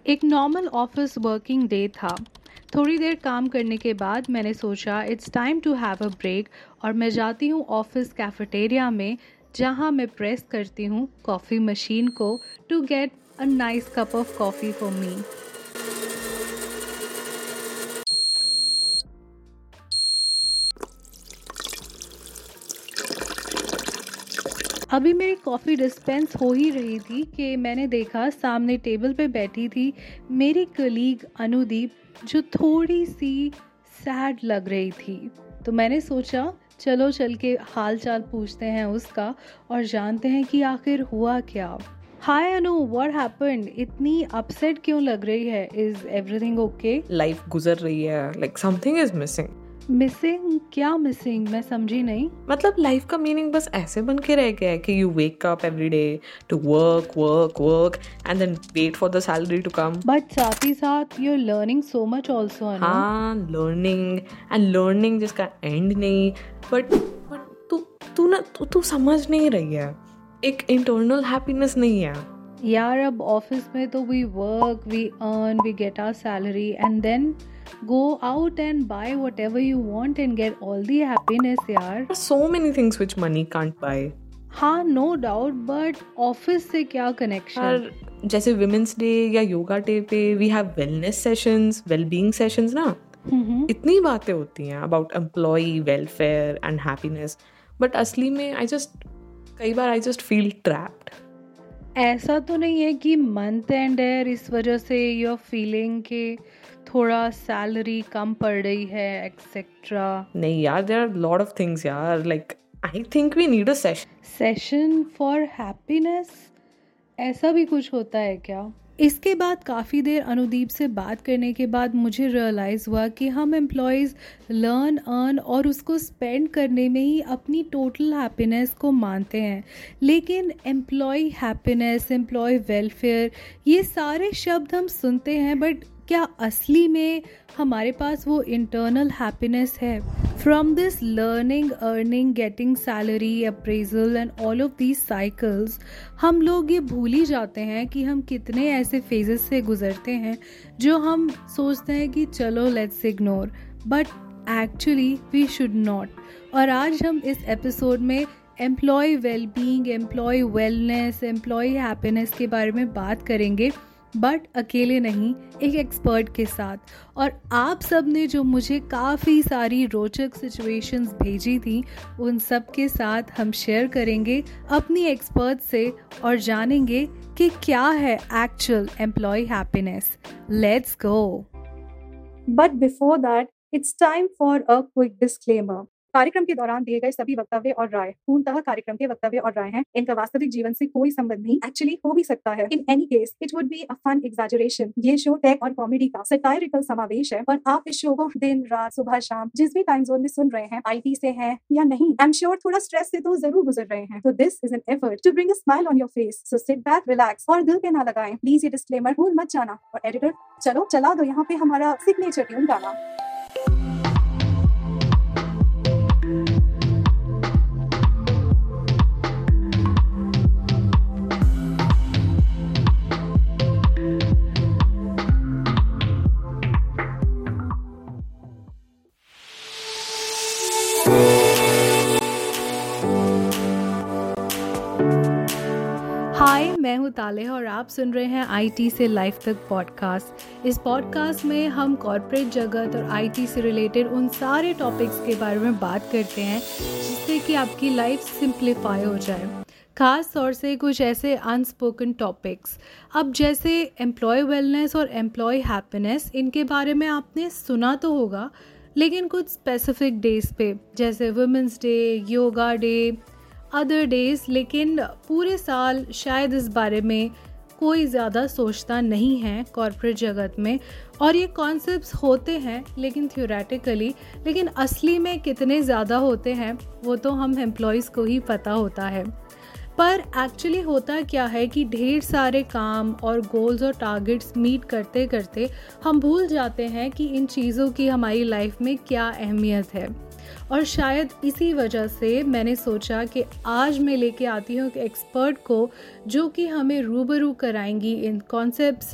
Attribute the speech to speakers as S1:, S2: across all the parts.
S1: एक normal office working day था। थोड़ी देर काम करने के बाद मैंने सोचा it's time to have a break और मैं जाती हूँ ऑफिस कैफेटेरिया में, जहाँ मैं प्रेस करती हूँ कॉफ़ी मशीन को to get a nice cup of coffee for me. अभी मेरी कॉफ़ी डिस्पेंस हो ही रही थी कि मैंने देखा सामने टेबल पे बैठी थी मेरी कलीग अनुदीप, जो थोड़ी सी सैड लग रही थी। तो मैंने सोचा चलो चल के हाल चाल पूछते हैं उसका और जानते हैं कि आखिर हुआ क्या। Hi Anu, what happened? इतनी अपसेट क्यों लग रही है? Is everything okay?
S2: लाइफ गुजर रही है, like something is missing.
S1: Missing? क्या मिसिंग? मैं समझी नहीं।
S2: मतलब लाइफ का मीनिंग बस ऐसे बन के रह गया है कि you wake up every day to work work work and then wait for the salary to come.
S1: But साथ ही साथ you are learning so much also.
S2: हाँ, लर्निंग एंड लर्निंग जिसका एंड नहीं। बट तू समझ नहीं रही है, एक इंटरनल हैप्पीनेस नहीं है
S1: यार। अब ऑफिस में तो we work, we earn, we get our salary and then go out and buy whatever you want and get all the happiness यार।
S2: so many things which money can't buy।
S1: हाँ, no doubt, but office से क्या connection?
S2: और जैसे women's day या yoga day पे we have wellness sessions, wellbeing sessions ना, इतनी बातें होती हैं about employee welfare and happiness, but असली में कई बार आई जस्ट फील ट्रैप्ड।
S1: ऐसा तो नहीं है कि मंथ एंड है इस वजह से यू आर फीलिंग कि थोड़ा सैलरी कम पड़ रही है एक्सेट्रा?
S2: नहीं यार, there are lot of things यार, like I think we need a
S1: session for happiness. ऐसा भी कुछ होता है क्या? इसके बाद काफ़ी देर अनुदीप से बात करने के बाद मुझे रियलाइज़ हुआ कि हम एम्प्लॉयज़ लर्न, अर्न और उसको स्पेंड करने में ही अपनी टोटल हैप्पीनेस को मानते हैं, लेकिन एम्प्लॉय हैप्पीनेस, एम्प्लॉय वेलफेयर, ये सारे शब्द हम सुनते हैं, बट क्या असली में हमारे पास वो इंटरनल हैप्पीनेस है? From this learning, earning, getting salary, appraisal and all of these cycles, हम लोग ये भूल ही जाते हैं कि हम कितने ऐसे फेजेस से गुजरते हैं जो हम सोचते हैं कि चलो let's ignore, but actually we should not. और आज हम इस एपिसोड में employee wellbeing, employee wellness, employee happiness के बारे में बात करेंगे, बट अकेले नहीं, एक एक्सपर्ट के साथ। और आप सब ने जो मुझे काफ़ी सारी रोचक सिचुएशंस भेजी थी, उन सब के साथ हम शेयर करेंगे अपनी एक्सपर्ट से और जानेंगे कि क्या है actual employee happiness. Let's go.
S3: But before that, it's time for a quick disclaimer. कार्यक्रम के दौरान दिए गए सभी वक्तव्य और राय पूर्णतः कार्यक्रम के वक्तव्य और राय हैं। इनका वास्तविक जीवन से कोई संबंध नहीं। एक्चुअली हो भी सकता है। In any case it would be a fun exaggeration. ये शो टेक और कॉमेडी का सटायरिकल समावेश है और आप इस शो को दिन रात सुबह शाम जिस भी टाइम जोन में सुन रहे हैं, आईटी से हैं या नहीं, आई एम श्योर थोड़ा स्ट्रेस से तो जरूर गुजर रहे हैं। तो this is an effort to bring a smile on your face. So sit back, relax और दिल पे ना लगाएं। प्लीज ये डिस्क्लेमर भूल मत जाना। और एडिटर, चलो चला दो यहाँ पे हमारा सिग्नेचर ट्यून गाना।
S1: हाय, मैं हूँ ताले और आप सुन रहे हैं आईटी से लाइफ तक पॉडकास्ट। इस पॉडकास्ट में हम कॉर्पोरेट जगत और आईटी से रिलेटेड उन सारे टॉपिक्स के बारे में बात करते हैं जिससे कि आपकी लाइफ सिंप्लीफाई हो जाए। खास तौर से कुछ ऐसे अनस्पोकन टॉपिक्स, अब जैसे एम्प्लॉय वेलनेस और एम्प्लॉय हैप्पीनेस, इनके बारे में आपने सुना तो होगा, लेकिन कुछ स्पेसिफिक डेज पे जैसे women's day, yoga day, other days, लेकिन पूरे साल शायद इस बारे में कोई ज़्यादा सोचता नहीं है कॉर्पोरेट जगत में। और ये कॉन्सेप्ट्स होते हैं लेकिन थ्योरेटिकली, लेकिन असली में कितने ज़्यादा होते हैं वो तो हम एम्प्लॉयज़ को ही पता होता है। पर एक्चुअली होता क्या है कि ढेर सारे काम और गोल्स और टारगेट्स मीट करते करते हम भूल जाते हैं कि इन चीज़ों की हमारी लाइफ में क्या अहमियत है। और शायद इसी वजह से मैंने सोचा कि आज मैं लेके आती हूँ एक एक्सपर्ट को जो कि हमें रूबरू कराएंगी इन कॉन्सेप्ट से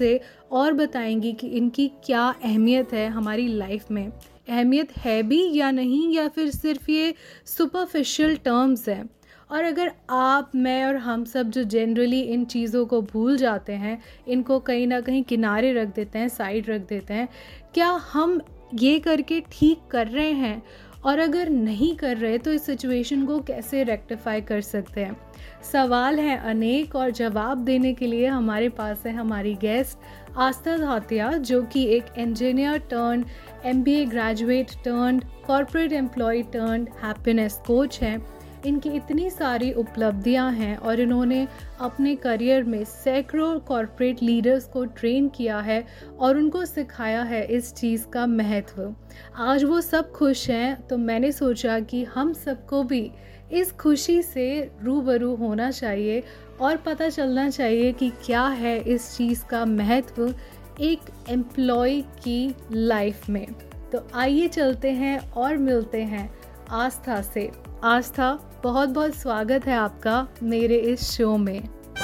S1: और बताएंगी कि इनकी क्या अहमियत है हमारी लाइफ में, अहमियत है भी या नहीं, या फिर सिर्फ ये सुपरफिशियल टर्म्स हैं। और अगर आप, मैं और हम सब जो जनरली इन चीज़ों को भूल जाते हैं, इनको कहीं ना कहीं किनारे रख देते हैं, साइड रख देते हैं, क्या हम ये करके ठीक कर रहे हैं? और अगर नहीं कर रहे तो इस सिचुएशन को कैसे रेक्टिफाई कर सकते हैं? सवाल हैं अनेक, और जवाब देने के लिए हमारे पास है हमारी गेस्ट आस्था धातिया, जो कि एक engineer turned MBA graduate turned corporate employee turned happiness coach हैं। इनकी इतनी सारी उपलब्धियां हैं और इन्होंने अपने करियर में सैकड़ों कॉर्पोरेट लीडर्स को ट्रेन किया है और उनको सिखाया है इस चीज़ का महत्व। आज वो सब खुश हैं, तो मैंने सोचा कि हम सबको भी इस खुशी से रूबरू होना चाहिए और पता चलना चाहिए कि क्या है इस चीज़ का महत्व एक एम्प्लॉय की लाइफ में। तो आइए चलते हैं और मिलते हैं आस्था से। आस्था, बहुत बहुत स्वागत है आपका मेरे इस शो में।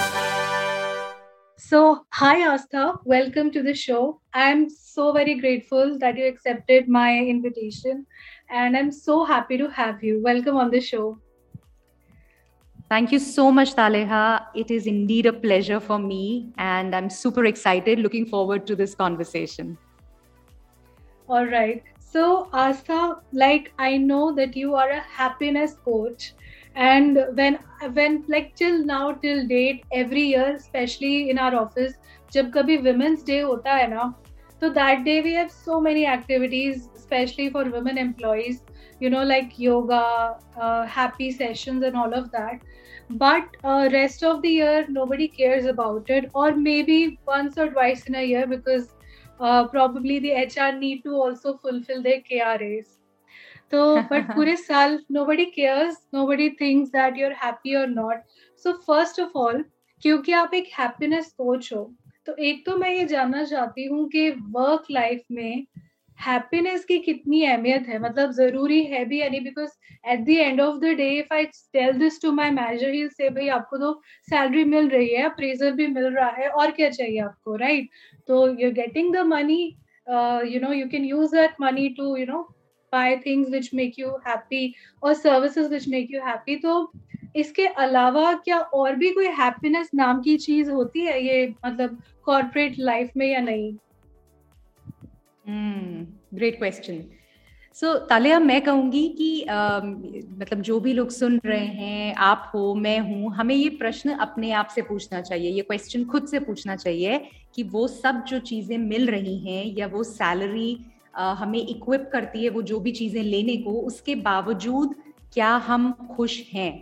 S1: So, hi Astha, welcome to the show. I'm so very grateful that you accepted my invitation and I'm so happy to have you. Welcome on the show.
S4: Thank you so much, Taleha. It is indeed a pleasure for me and I'm super excited, looking forward to this conversation.
S1: All right. So, Astha, like I know that you are a happiness coach, and when like till now, till date, every year, especially in our office, जब कभी Women's Day होता है ना, तो that day we have so many activities, especially for women employees, you know, like yoga, happy sessions and all of that. But rest of the year, nobody cares about it, or maybe once or twice in a year because probably the HR need to also fulfill their KRAs. So, but पूरे साल nobody cares, nobody thinks that you're happy or not. So first of all, क्योंकि आप एक happiness coach हो, तो एक तो मैं ये जानना चाहती हूँ कि वर्क लाइफ में हैप्पीनेस की कितनी अहमियत है, मतलब जरूरी है भी या नहीं? Because at the end of the day if I tell this to my manager, he will say भाई आपको तो सैलरी मिल रही है, अप्रेजल भी मिल रहा है, और क्या चाहिए आपको, राइट? तो you are getting the money, you know, you can use that money to you know buy things which make you happy और services which make you happy. तो इसके अलावा क्या और भी कोई हैप्पीनेस नाम की चीज होती है ये, मतलब कॉर्पोरेट लाइफ में, या नहीं?
S4: Great question. सो तालिया, मैं कहूँगी कि मतलब जो भी लोग सुन रहे हैं, आप हो, मैं हूँ, हमें ये प्रश्न अपने आप से पूछना चाहिए, ये क्वेश्चन खुद से पूछना चाहिए कि वो सब जो चीज़ें मिल रही हैं या वो सैलरी हमें इक्विप करती है वो जो भी चीज़ें लेने को, उसके बावजूद क्या हम खुश हैं?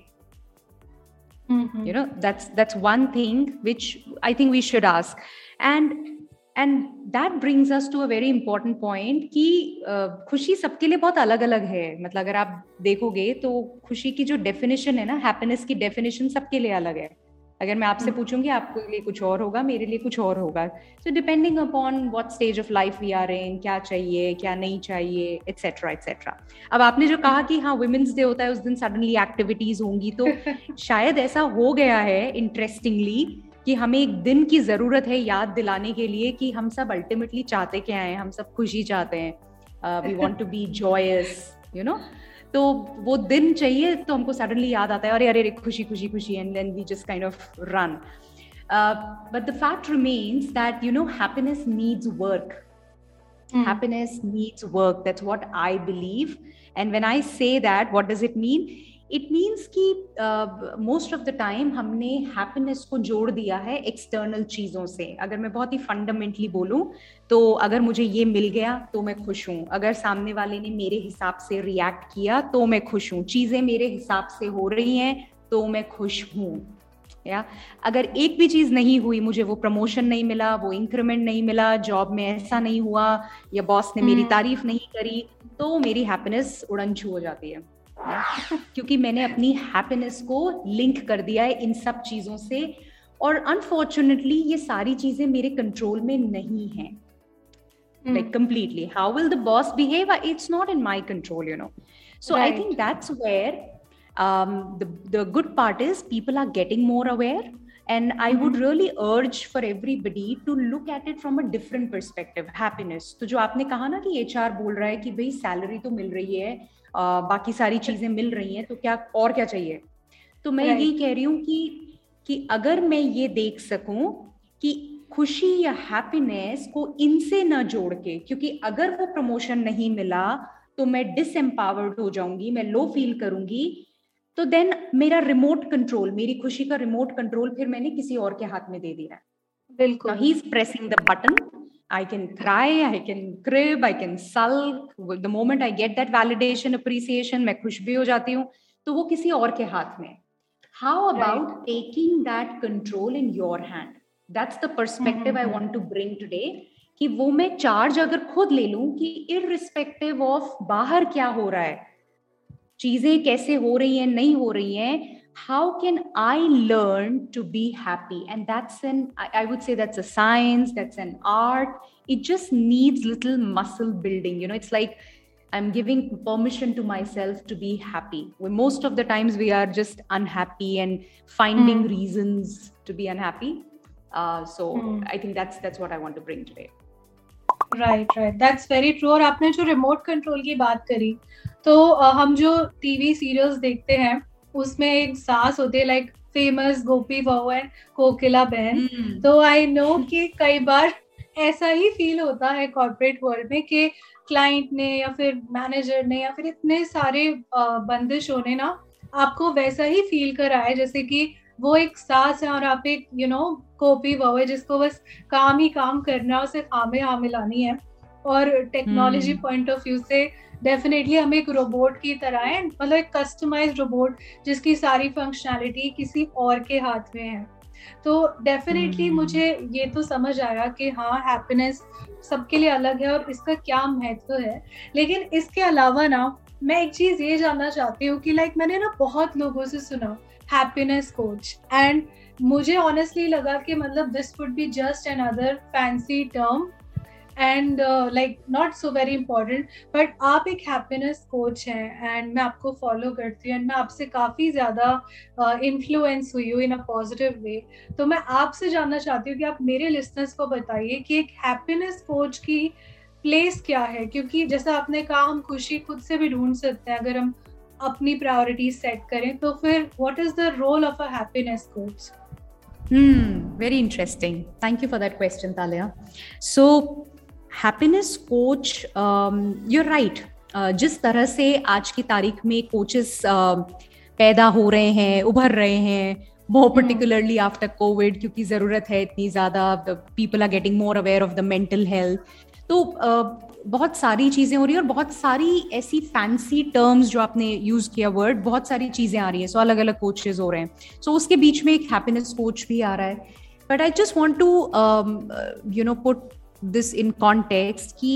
S4: You know, that's one thing which I think we should ask. And that brings us to a very important point कि खुशी सबके लिए बहुत अलग अलग है। मतलब अगर आप देखोगे तो खुशी की जो डेफिनेशन है ना, हैप्पीनेस की डेफिनेशन सबके लिए अलग है। अगर मैं आपसे पूछूंगी, आपके लिए कुछ और होगा, मेरे लिए कुछ और होगा। So depending upon what stage of life we are in, क्या चाहिए क्या नहीं चाहिए, एटसेट्रा एटसेट्रा। अब आपने जो कहा कि हाँ वुमेन्स डे होता है, उस दिन सडनली एक्टिविटीज होंगी, तो शायद ऐसा हो गया है इंटरेस्टिंगली कि हमें एक दिन की जरूरत है याद दिलाने के लिए कि हम सब अल्टीमेटली चाहते क्या है, हम सब खुशी चाहते हैं, we want to be joyous, you know. तो वो दिन चाहिए तो हमको सडनली याद आता है, अरे अरे खुशी खुशी खुशी, and then we just kind of run. But the fact remains that you know happiness needs work. Happiness needs work. That's what I believe. And when I say that, what does it mean? It means कि most of the time हमने happiness को जोड़ दिया है external चीज़ों से. अगर मैं बहुत ही fundamentally बोलूँ तो अगर मुझे ये मिल गया तो मैं खुश हूँ, अगर सामने वाले ने मेरे हिसाब से react किया तो मैं खुश हूँ, चीज़ें मेरे हिसाब से हो रही हैं तो मैं खुश हूँ, या अगर एक भी चीज नहीं हुई, मुझे वो प्रमोशन नहीं मिला, वो इंक्रीमेंट नहीं मिला, जॉब में ऐसा नहीं हुआ, या बॉस ने मेरी तारीफ नहीं करी, तो मेरी हैप्पीनेस उड़न-छू हो जाती है, क्योंकि मैंने अपनी हैप्पीनेस को लिंक कर दिया है इन सब चीजों से। और अनफॉर्चुनेटली ये सारी चीजें मेरे कंट्रोल में नहीं है, like completely. How will the boss behave? It's not in my control, you know. So right. I think that's where the good part is people are getting more aware, And I would really urge for everybody to look at it from a different perspective. Happiness, तो जो आपने कहा ना कि HR बोल रहा है कि भाई सैलरी तो मिल रही है, बाकी सारी चीजें मिल रही हैं, तो क्या और क्या चाहिए? तो मैं यही कह रही हूँ कि अगर मैं ये देख सकूं कि खुशी या हैप्पीनेस को इनसे ना जोड़ के, क्योंकि अगर वो प्रमोशन नहीं मिला तो मैं डिसएम्पावर्ड हो जाऊंगी, मैं लो फील करूंगी, तो देन मेरा रिमोट कंट्रोल, मेरी खुशी का रिमोट कंट्रोल फिर मैंने किसी और के हाथ में दे दिया है.
S3: बिल्कुल.
S4: Now he's pressing the button. I can cry, I can crib, I can sulk. The moment I get that validation, appreciation, मैं खुश भी हो जाती हूँ, तो वो किसी और के हाथ में. How about taking that control in your hand? That's the perspective I want to bring today. कि वो मैं चार्ज अगर खुद ले लूं कि irrespective of बाहर क्या हो रहा है, चीजें कैसे हो रही हैं, नहीं हो रही हैं, how can I learn to be happy? And that's I would say that's a science, that's an art. It just needs little muscle building. You know, it's like I'm giving permission to myself to be happy. Most of the times we are just unhappy and finding reasons to be unhappy. I think that's what I want to bring today.
S3: Right. That's very true. और आपने जो remote control की बात करी, तो हम जो TV serials देखते हैं उसमें एक सास होती है, लाइक फेमस गोपी बहू एंड कोकिला बहन. तो आई नो कि कई बार ऐसा ही फील होता है कॉर्पोरेट वर्ल्ड में कि क्लाइंट ने या फिर मैनेजर ने या फिर इतने सारे बंदिशों ने ना आपको वैसा ही फील कराया जैसे कि वो एक सास है और आप एक गोपी बहू है जिसको बस काम ही काम करना है, उसे हाँ मिलानी है. और टेक्नोलॉजी पॉइंट ऑफ व्यू से डेफिनेटली हम एक रोबोट की तरह है, मतलब एक कस्टमाइज्ड रोबोट जिसकी सारी फंक्शनैलिटी किसी और के हाथ में है. तो डेफिनेटली मुझे ये तो समझ आया कि हाँ, हैप्पीनेस सबके लिए अलग है और इसका क्या महत्व है. लेकिन इसके अलावा ना मैं एक चीज ये जानना चाहती हूँ कि लाइक मैंने ना बहुत लोगों से सुना हैप्पीनेस कोच, एंड मुझे ऑनेस्टली लगा कि मतलब this would be just another fancy term and like not so very important. But आप एक हैप्पीनेस कोच हैं एंड मैं आपको फॉलो करती हूँ एंड मैं आपसे काफ़ी ज़्यादा इन्फ्लुएंस हुई हूँ इन अ पॉजिटिव वे. तो मैं आपसे जानना चाहती हूँ कि आप मेरे लिसनर्स को बताइए कि एक हैप्पीनेस कोच की प्लेस क्या है, क्योंकि जैसा आपने कहा हम खुशी खुद से भी ढूंढ सकते हैं अगर हम अपनी प्रायोरिटीज सेट करें. तो फिर what is the role of a happiness coach?
S4: Very interesting. Thank you for that question, Talia. So happiness coach, you're right. जिस तरह से आज की तारीख में कोचेस पैदा हो रहे हैं, उभर रहे हैं, more particularly after COVID, क्योंकि ज़रूरत है इतनी ज़्यादा, people are getting more aware of the mental health. तो बहुत सारी चीज़ें हो रही हैं और बहुत सारी ऐसी फैंसी टर्म्स जो आपने यूज़ किया वर्ड, बहुत सारी चीज़ें आ रही हैं. सो अलग अलग कोचेस हो रहे हैं. सो उसके बीच में एक हैप्पीनेस कोच भी आ रहा है. But I just want to put this in context कि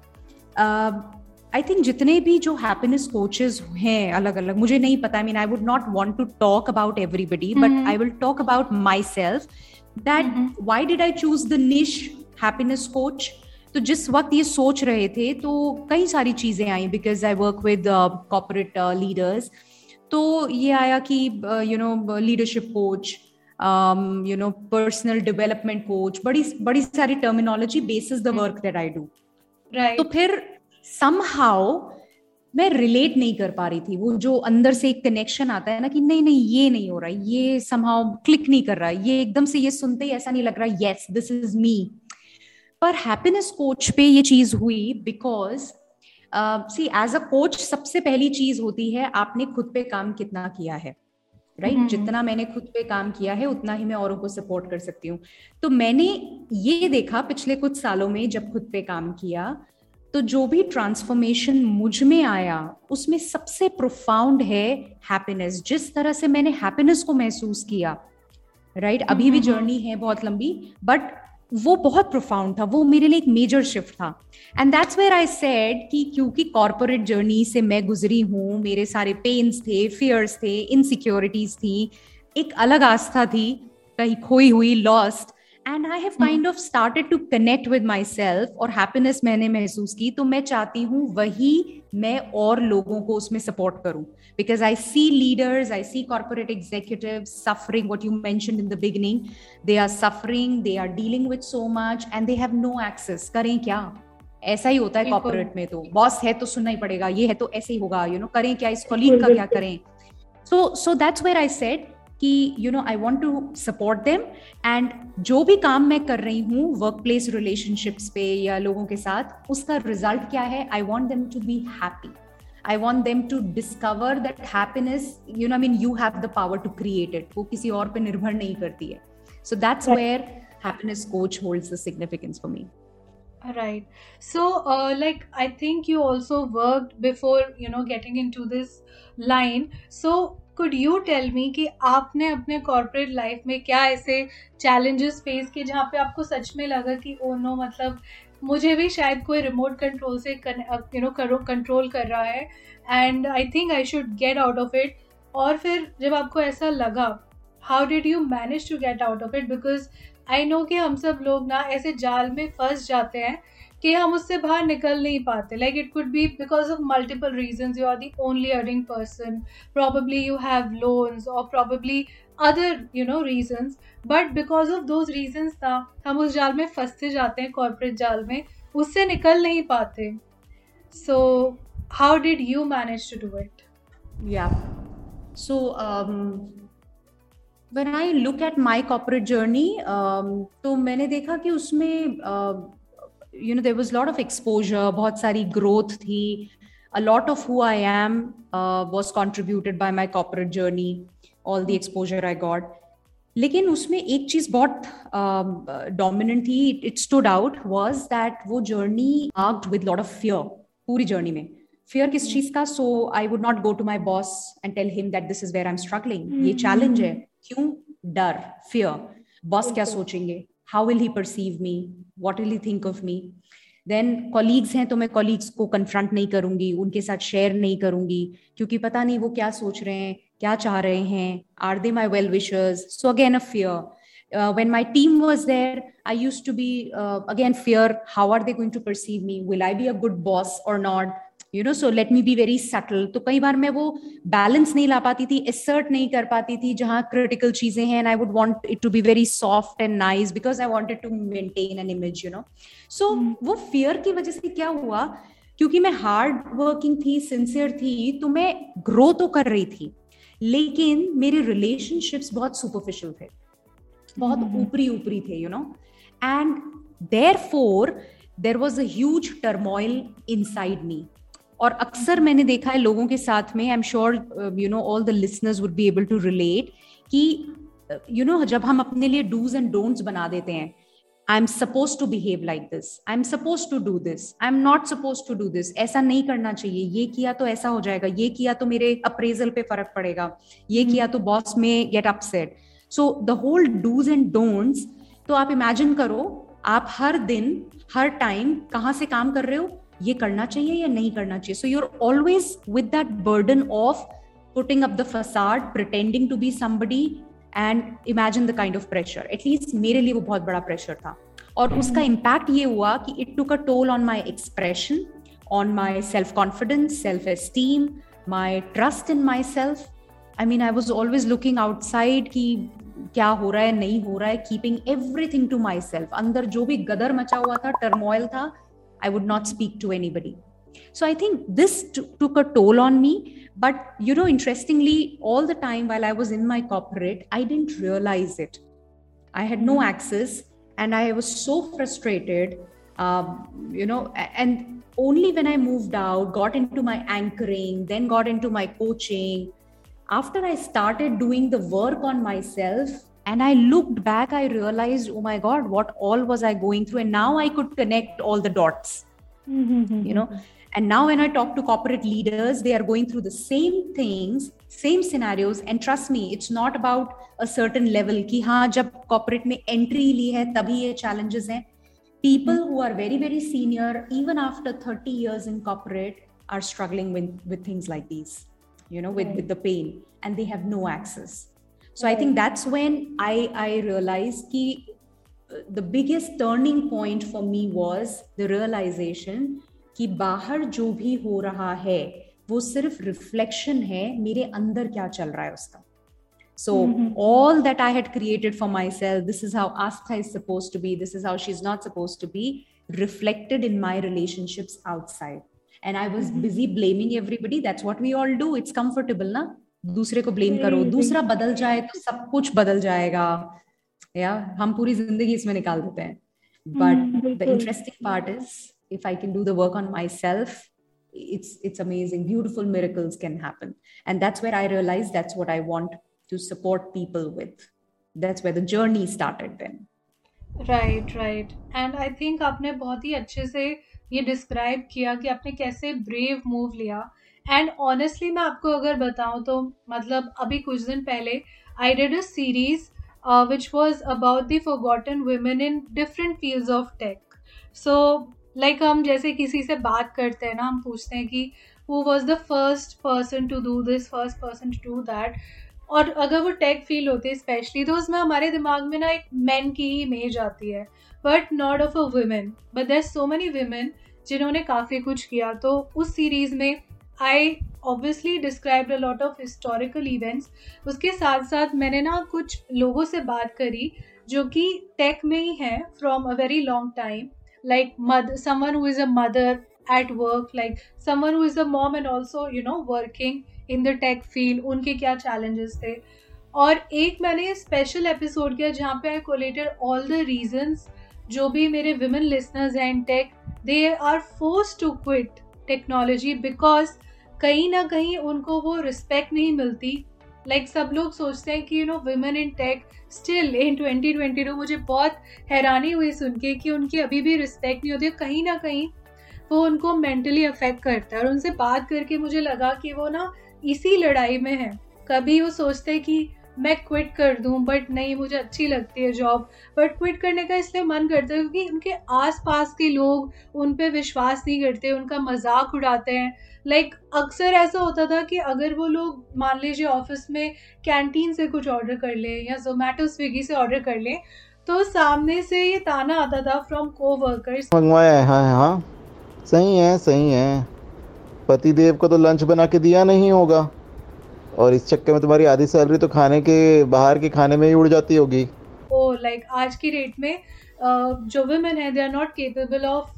S4: आई थिंक जितने भी जो हैप्पीनेस कोचेस हैं अलग अलग, मुझे नहीं पता, I mean I would not want to talk about everybody, but I will talk about myself that why did I choose the niche happiness coach. तो जिस वक्त ये सोच रहे थे तो कई सारी चीज़ें आई, because I work with corporate leaders. तो ये आया कि leadership coach, personal development coach, बड़ी सारी terminology basis the work that I do. तो फिर समहाउ मैं रिलेट नहीं कर पा रही थी. वो जो अंदर से एक कनेक्शन आता है ना कि नहीं ये नहीं हो रहा, ये समहाउ क्लिक नहीं कर रहा, ये एकदम से ये सुनते ही ऐसा नहीं लग रहा यस दिस इज मी. पर हैप्पीनेस कोच पे ये चीज हुई because see as a coach सबसे पहली चीज होती है आपने खुद पे काम कितना किया है, राइट? जितना मैंने खुद पे काम किया है उतना ही मैं औरों को सपोर्ट कर सकती हूँ. तो मैंने ये देखा पिछले कुछ सालों में जब खुद पे काम किया तो जो भी ट्रांसफॉर्मेशन मुझ में आया उसमें सबसे प्रोफाउंड है हैप्पीनेस. जिस तरह से मैंने हैप्पीनेस को महसूस किया, राइट? अभी भी जर्नी है बहुत लंबी, बट वो बहुत प्रोफाउंड था, वो मेरे लिए एक मेजर शिफ्ट था. And that's where I said कि क्योंकि कॉर्पोरेट जर्नी से मैं गुजरी हूँ, मेरे सारे पेन्स थे, फियर्स थे, इनसिक्योरिटीज थी, एक अलग आस्था थी कहीं खोई हुई, lost, and I have kind of started to connect with myself, और happiness मैंने महसूस की, तो मैं चाहती हूँ वही मैं और लोगों को उसमें support करूँ, because I see leaders, I see corporate executives suffering, what you mentioned in the beginning, they are suffering, they are dealing with so much and they have no access. करें क्या? ऐसा ही होता है कॉर्पोरेट में, तो boss है तो सुनना ही पड़ेगा, ये है तो ऐसे ही होगा, करें क्या, इस कॉलीग का क्या करें. So that's where I said कि I want to support them, and जो भी काम मैं कर रही हूँ वर्कप्लेस रिलेशनशिप्स पे या लोगों के साथ, उसका रिजल्ट क्या है, I want them to be happy. I want them to discover that happiness, you have the power to create it. वो किसी और पे निर्भर नहीं करती है. So that's where happiness coach holds the significance for me.
S1: Right. So, I think you also worked before, getting into this line. So, could you tell me कि आपने अपने corporate life में क्या ऐसे challenges face किए जहाँ पे आपको सच में लगा कि oh no, मतलब मुझे भी शायद कोई remote control से control कर रहा है and I think I should get out of it. और फिर जब आपको ऐसा लगा, how did you manage to get out of it? Because I know कि हम सब लोग ना ऐसे जाल में फंस जाते हैं कि हम उससे बाहर निकल नहीं पाते. Like it could be because of multiple reasons. You are the only earning person. Probably you have loans or probably other, reasons. But because of those reasons ना हम उस जाल में फंसते जाते हैं, corporate जाल में, उससे निकल नहीं पाते. So how did you manage to do it?
S4: Yeah. So when I look at my corporate journey, तो मैंने देखा कि उसमें there was a lot of exposure, बहुत सारी growth थी. A lot of who I am was contributed by my corporate journey, all the exposure I got. लेकिन उसमें एक चीज बहुत dominant थी, it stood out, was that वो journey marked with lot of fear. पूरी journey में fear किस चीज का? So I would not go to my boss and tell him that this is where I'm struggling. ये challenge है. क्यों? डर, fear. बॉस क्या सोचेंगे? How will he perceive me? What will he think of me? Then colleagues हैं तो मैं colleagues को confront नहीं करूंगी, उनके साथ share नहीं करूंगी, क्योंकि पता नहीं वो क्या सोच रहे हैं, क्या चाह रहे हैं. Are they my well wishers? So again a fear. When my team was there, I used to be again fear. How are they going to perceive me? Will I be a good boss or not? So let me be very subtle. तो कई बार मैं वो balance नहीं ला पाती थी, assert नहीं कर पाती थी जहाँ critical चीजें हैं, and I would want it to be very soft and nice because I wanted to maintain an image, So वो fear की वजह से क्या हुआ, क्योंकि मैं hard working थी, sincere थी, तो मैं grow तो कर रही थी, लेकिन मेरे relationships बहुत superficial थे, बहुत ऊपरी थे, and therefore there was a huge turmoil inside me. और अक्सर मैंने देखा है लोगों के साथ में, I am sure all the listeners would be able to relate कि जब हम अपने लिए डूज एंड डोंट्स बना देते हैं, I am suppose to behave like this, I am suppose to do this, I am not suppose to do this, ऐसा नहीं करना चाहिए, ये किया तो ऐसा हो जाएगा, ये किया तो मेरे अप्रेजल पे फर्क पड़ेगा, ये किया तो बॉस में get upset. So the whole dos and don'ts. तो आप इमेजिन करो, आप हर दिन हर टाइम कहाँ से काम कर रहे हो, ये करना चाहिए या नहीं करना चाहिए. So you're always with that burden of putting up the facade, pretending to be somebody, and imagine the kind of pressure. At least मेरे लिए वो बहुत बड़ा pressure था. और उसका impact ये हुआ कि it took a toll on my expression, on my self-confidence, self-esteem, my trust in myself. I mean, I was always looking outside कि क्या हो रहा है, नहीं हो रहा है, keeping everything to myself. अंदर जो भी गदर मचा हुआ था, turmoil था, I would not speak to anybody. So I think this took a toll on me. But, interestingly, all the time while I was in my corporate, I didn't realize it. I had no access and I was so frustrated, and only when I moved out, got into my anchoring, then got into my coaching, after I started doing the work on myself, and I looked back, I realized, oh my God, what all was I going through? And now I could connect all the dots, And now when I talk to corporate leaders, they are going through the same things, same scenarios. And trust me, it's not about a certain level कि हाँ जब corporate में entry ली है तभी ये challenges हैं. People who are very, very senior, even after 30 years in corporate, are struggling with things like these, with the pain, and they have no access. So I think that's when I realized कि the biggest turning point for me was the realization कि बाहर जो भी हो रहा है वो सिर्फ रिफ्लेक्शन है मेरे अंदर क्या चल रहा है उसका. So all that I had created for myself, this is how Astha is supposed to be, this is how she's not supposed to be, reflected in my relationships outside. And I was busy blaming everybody. That's what we all do. It's comfortable, na? दूसरे को blame करो, दूसरा बदल जाए तो सब कुछ बदल जाएगा. Yeah, हम पूरी जिंदगी इसमें निकाल देते हैं. But the interesting part is, if I can do the work on myself, it's amazing. Beautiful miracles can happen. And that's where I realized that's what I want to support people with. That's where the journey started then.
S1: Right. And I think आपने बहुत ही अच्छे से ये describe किया कि आपने कैसे brave move लिया. एंड ऑनेस्टली मैं आपको अगर बताऊं तो मतलब अभी कुछ दिन पहले I did a series which was about the forgotten women in different fields of tech. So like हम जैसे किसी से बात करते हैं ना, हम पूछते हैं कि who was the first person to do this, first person to do that. और अगर वो टेक फील्ड होती है स्पेशली तो उसमें हमारे दिमाग में ना एक मैन की ही इमेज आती है, but not of a women. But there so many women जिन्होंने काफ़ी कुछ किया. तो उस सीरीज़ में I obviously described a lot of historical events. उसके साथ साथ मैंने ना कुछ लोगों से बात करी जो कि टेक में ही हैं from a very long time, like someone who is a mother at work, like someone who is a mom and also working in the tech field, उनके क्या challenges थे. और एक मैंने स्पेशल एपिसोड किया जहाँ पे I collated all the reasons जो भी मेरे विमेन लिसनर्स हैं in tech, they are forced to quit technology because कहीं ना कहीं उनको वो रिस्पेक्ट नहीं मिलती. लाइक सब लोग सोचते हैं कि women in tech still in 2022, मुझे बहुत हैरानी हुई सुन के कि उनकी अभी भी रिस्पेक्ट नहीं होती. कहीं ना कहीं वो उनको मेंटली अफेक्ट करता है. और उनसे बात करके मुझे लगा कि वो ना इसी लड़ाई में है. कभी वो सोचते हैं कि मैं क्विट कर दूं, बट नहीं, मुझे अच्छी लगती है जॉब, बट क्विट करने का इसलिए मन करता है क्योंकि उनके आसपास के लोग उन पे विश्वास नहीं करते, उनका मजाक उड़ाते हैं. लाइक अक्सर ऐसा होता था कि अगर वो लोग मान लीजिए ऑफिस में कैंटीन से कुछ ऑर्डर कर लें या जोमेटो स्विगी से ऑर्डर कर लें तो सामने से ये ताना आता था फ्रॉम कोवर्कर्स,
S5: मंगवाया है. हाँ सही है. पतिदेव को तो लंच बना के दिया नहीं होगा और इस चक्कर में तुम्हारी आधी सैलरी तो खाने के बाहर के खाने में ही उड़ जाती होगी.
S1: ओ लाइक आज की डेट में जो वुमेन है they are not capable of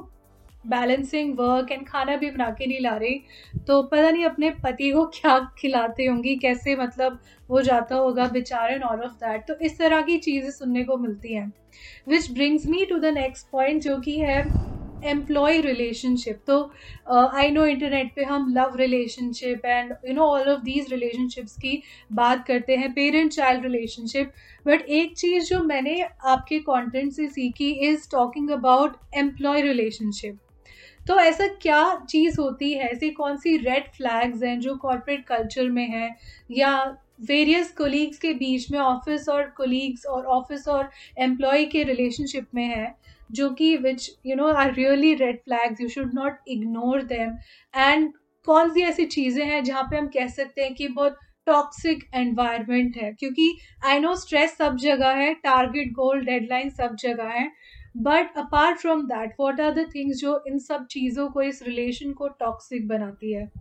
S1: balancing work and खाना भी बना के नहीं ला रही, तो पता नहीं अपने पति को क्या खिलाते होंगी, कैसे मतलब वो जाता होगा बेचारा एंड ऑल ऑफ दैट. तो इस तरह की चीज़ें सुनने को मिलती हैं. Which brings me to the next point जो कि है एम्प्लॉय रिलेशनशिप. तो आई नो इंटरनेट पे हम love relationship and all of these relationships की बात करते हैं, पेरेंट चाइल्ड रिलेशनशिप. बट एक चीज़ जो मैंने आपके कंटेंट से सीखी is talking about employee relationship. तो ऐसा क्या चीज़ होती है, ऐसी कौन सी रेड फ्लैग्स हैं जो कॉर्पोरेट कल्चर में है या वेरियस कोलीग्स के बीच में, ऑफिस और कोलीग्स और ऑफिस और एम्प्लॉय के रिलेशनशिप में है, जो कि which are really red flags, you should not ignore them. And कौन सी ऐसी चीज़ें हैं जहाँ पे हम कह सकते हैं कि बहुत टॉक्सिक एनवायरनमेंट है, क्योंकि आई नो स्ट्रेस सब जगह है, टारगेट गोल डेडलाइन सब जगह है, but apart from that what are the things जो इन सब चीज़ों को, इस रिलेशन को टॉक्सिक बनाती है.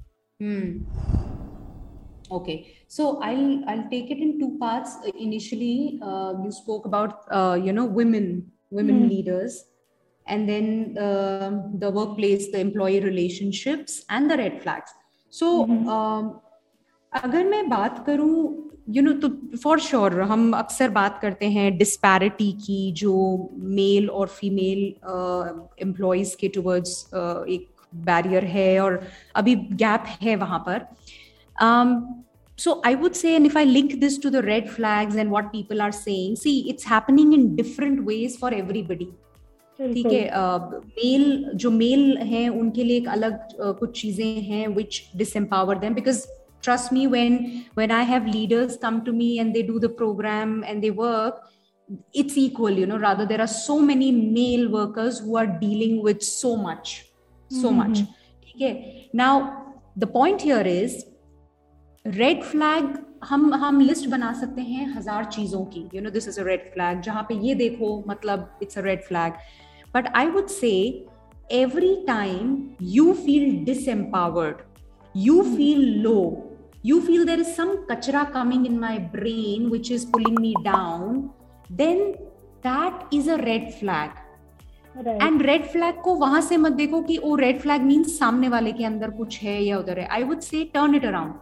S4: Okay, so I'll take it in two parts. Initially, you spoke about women leaders, and then the workplace, the employee relationships, and the red flags. So अगर मैं बात करूं तो फॉर श्योर हम अक्सर बात करते हैं डिस्पैरिटी की, जो मेल और फीमेल एम्प्लॉयज के टुवर्ड्स एक बैरियर है और अभी गैप है वहां पर. So I would say, and if I link this to the red flags and what people are saying, see, it's happening in different ways for everybody. ठीक है, जो मेल हैं उनके लिए एक अलग कुछ चीजें हैं which disempower them, because trust me, when I have leaders come to me and they do the program and they work, it's equal, rather there are so many male workers who are dealing with so much. ठीक है. Now the point here is, red flag हम list बना सकते हैं 1000 चीजों की, you know this is a red flag, जहां पे ये देखो मतलब it's a red flag. But I would say every time you feel disempowered, you feel low, you feel there is some kachra coming in my brain which is pulling me down, then that is a red flag.
S3: Right.
S4: And red flag को वहां से मत देखो कि ओ red flag means सामने वाले के अंदर कुछ है या उधर है. I would say turn it around.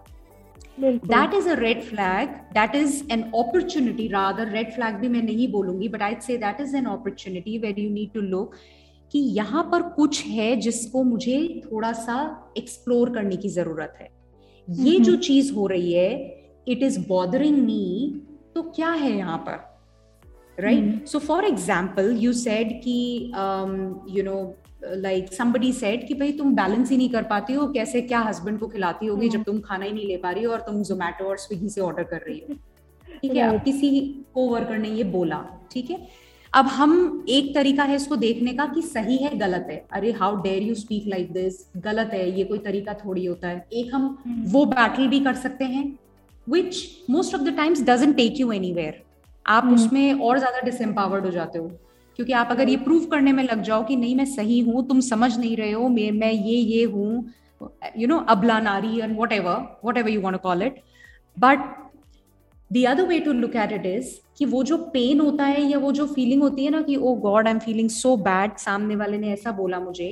S4: That is a red flag. That is an opportunity. Rather, red flag भी मैं नहीं बोलूंगी, but I'd say that is an opportunity where you need to look कि यहाँ पर कुछ है जिसको मुझे थोड़ा सा एक्सप्लोर करने की जरूरत है. ये जो चीज हो रही है, इट इज बॉदरिंग मी, तो क्या है यहाँ पर, right? So for example you said कि you know like somebody said कि भाई तुम बैलेंस ही नहीं कर पाती हो, कैसे क्या हस्बैंड को खिलाती होगी जब तुम खाना ही नहीं ले पा रही हो और तुम जोमेटो और स्विगी से ऑर्डर कर रही हो. ठीक है, अब किसी कोवर्कर ने ये बोला, ठीक है. अब हम एक तरीका है इसको देखने का कि सही है गलत है, अरे how dare you speak like this, गलत है, ये कोई तरीका थोड़ी होता है. एक हम वो बैटल भी कर सकते हैं which most of the times doesn't take you anywhere. आप उसमें और ज्यादा डिसएम्पावर्ड हो जाते हो, क्योंकि आप अगर ये प्रूव करने में लग जाओ कि नहीं मैं सही हूं, तुम समझ नहीं रहे हो, मैं ये हूं, यू नो अबला नारी and whatever you want to call it. But the other way to look at it is कि वो जो पेन होता है या वो जो फीलिंग होती है ना कि oh God I am feeling so bad, सामने वाले ने ऐसा बोला मुझे,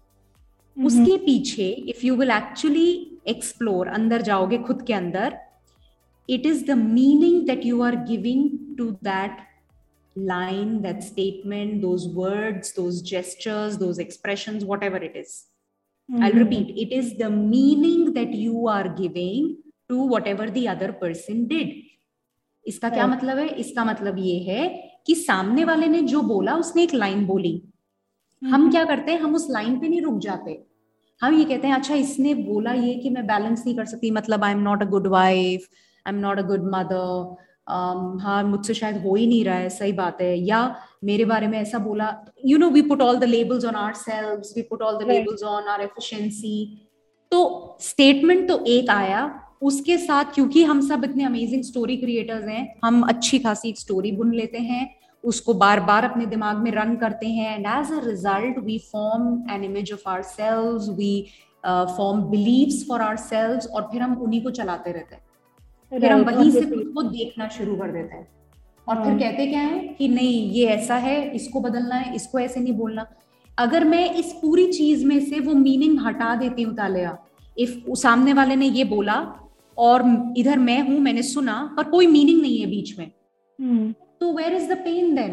S4: उसके पीछे if you will actually explore, अंदर जाओगे खुद के अंदर, it is the meaning that you are giving to that line, that statement, those words, those gestures, those expressions, whatever it is. I'll repeat, it is the meaning that you are giving to whatever the other person did. इसका क्या मतलब है? इसका मतलब ये है कि सामने वाले ने जो बोला, उसने एक लाइन बोली, हम क्या करते हैं, हम उस लाइन पे नहीं रुक जाते, हम ये कहते हैं अच्छा इसने बोला ये कि मैं बैलेंस नहीं कर सकती, मतलब I am not a good wife, I am not a good mother, हाँ मुझसे शायद हो ही नहीं रहा है, सही बात है, या मेरे बारे में ऐसा बोला, you know we put all the labels on ourselves, we put all the labels on our efficiency. तो स्टेटमेंट तो एक आया, उसके साथ क्योंकि हम सब इतने अमेजिंग स्टोरी क्रिएटर्स हैं, हम अच्छी खासी एक स्टोरी बुन लेते हैं, उसको बार बार अपने दिमाग में रन करते हैं, and as a result we form an image of ourselves, we form beliefs for ourselves, और फिर हम उन्हीं को चलाते रहते हैं. फिर हम वहीं से खुद को देखना शुरू कर देते हैं, और फिर कहते क्या है कि नहीं ये ऐसा है, इसको बदलना है, इसको ऐसे नहीं बोलना. अगर मैं इस पूरी चीज में से वो मीनिंग हटा देती हूँ तालिया, इफ सामने वाले ने ये बोला और इधर मैं हूं, मैंने सुना पर कोई मीनिंग नहीं है बीच में, तो where is the pain then?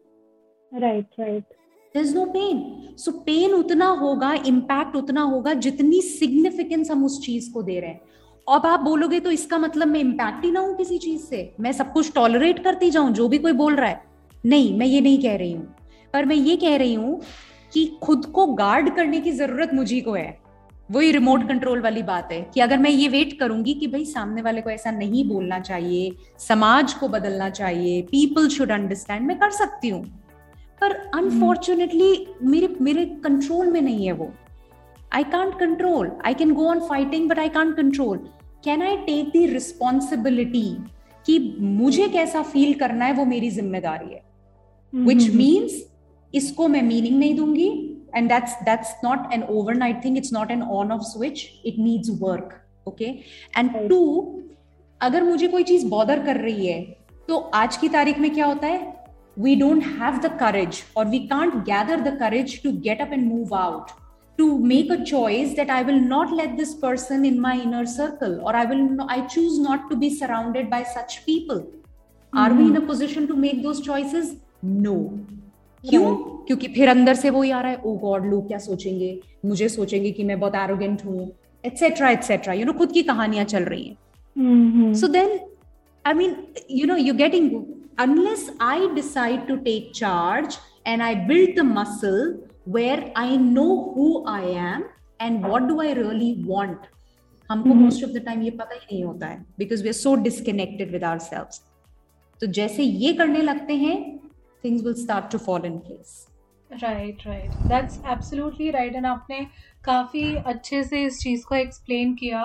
S3: Right,
S4: there is no pain. So pain उतना होगा, इम्पैक्ट उतना होगा जितनी सिग्निफिकेंस हम उस चीज को दे रहे हैं. अब आप बोलोगे तो इसका मतलब मैं इम्पैक्ट ही ना हूं किसी चीज से, मैं सब कुछ टॉलरेट करती जाऊं जो भी कोई बोल रहा है. नहीं, मैं ये नहीं कह रही हूं, पर मैं ये कह रही हूं कि खुद को गार्ड करने की जरूरत मुझी को है. वही रिमोट कंट्रोल वाली बात है कि अगर मैं ये वेट करूंगी कि भाई सामने वाले को ऐसा नहीं बोलना चाहिए, समाज को बदलना चाहिए, पीपल शुड अंडरस्टैंड, मैं कर सकती हूँ, पर अनफॉर्चुनेटली मेरे कंट्रोल में नहीं है वो. I can't control. I can go on fighting, but I can't control. Can I take the responsibility कि मुझे कैसा फील करना है वो मेरी जिम्मेदारी है, which means इसको मैं मीनिंग नहीं दूंगी, and that's not an overnight thing, it's not an on off switch, it needs work. Okay, and two, अगर मुझे कोई चीज बॉदर कर रही है तो आज की तारीख में क्या होता है, we don't have the courage or we can't gather the courage to get up and move out, to make a choice that I will not let this person in my inner circle, or I choose not to be surrounded by such people. Are we in a position to make those choices? No. क्यों? क्योंकि फिर अंदर से वो ही आ रहा है, ओ God लोग क्या सोचेंगे, मुझे सोचेंगे कि मैं बहुत एरोगेंट हूँ, एटसेट्रा एटसेट्रा, यू नो खुद की कहानियां चल रही हैं. So then I mean you know you getting, unless I decide to take charge and I build the muscle where I know who I am and what do I really want, हमको most of the time ये पता ही नहीं होता है, because we are so disconnected with ourselves. तो जैसे ये करने लगते हैं, things will start to fall in place.
S1: Right. That's absolutely right. And आपने काफ़ी अच्छे से इस चीज़ को एक्सप्लेन किया.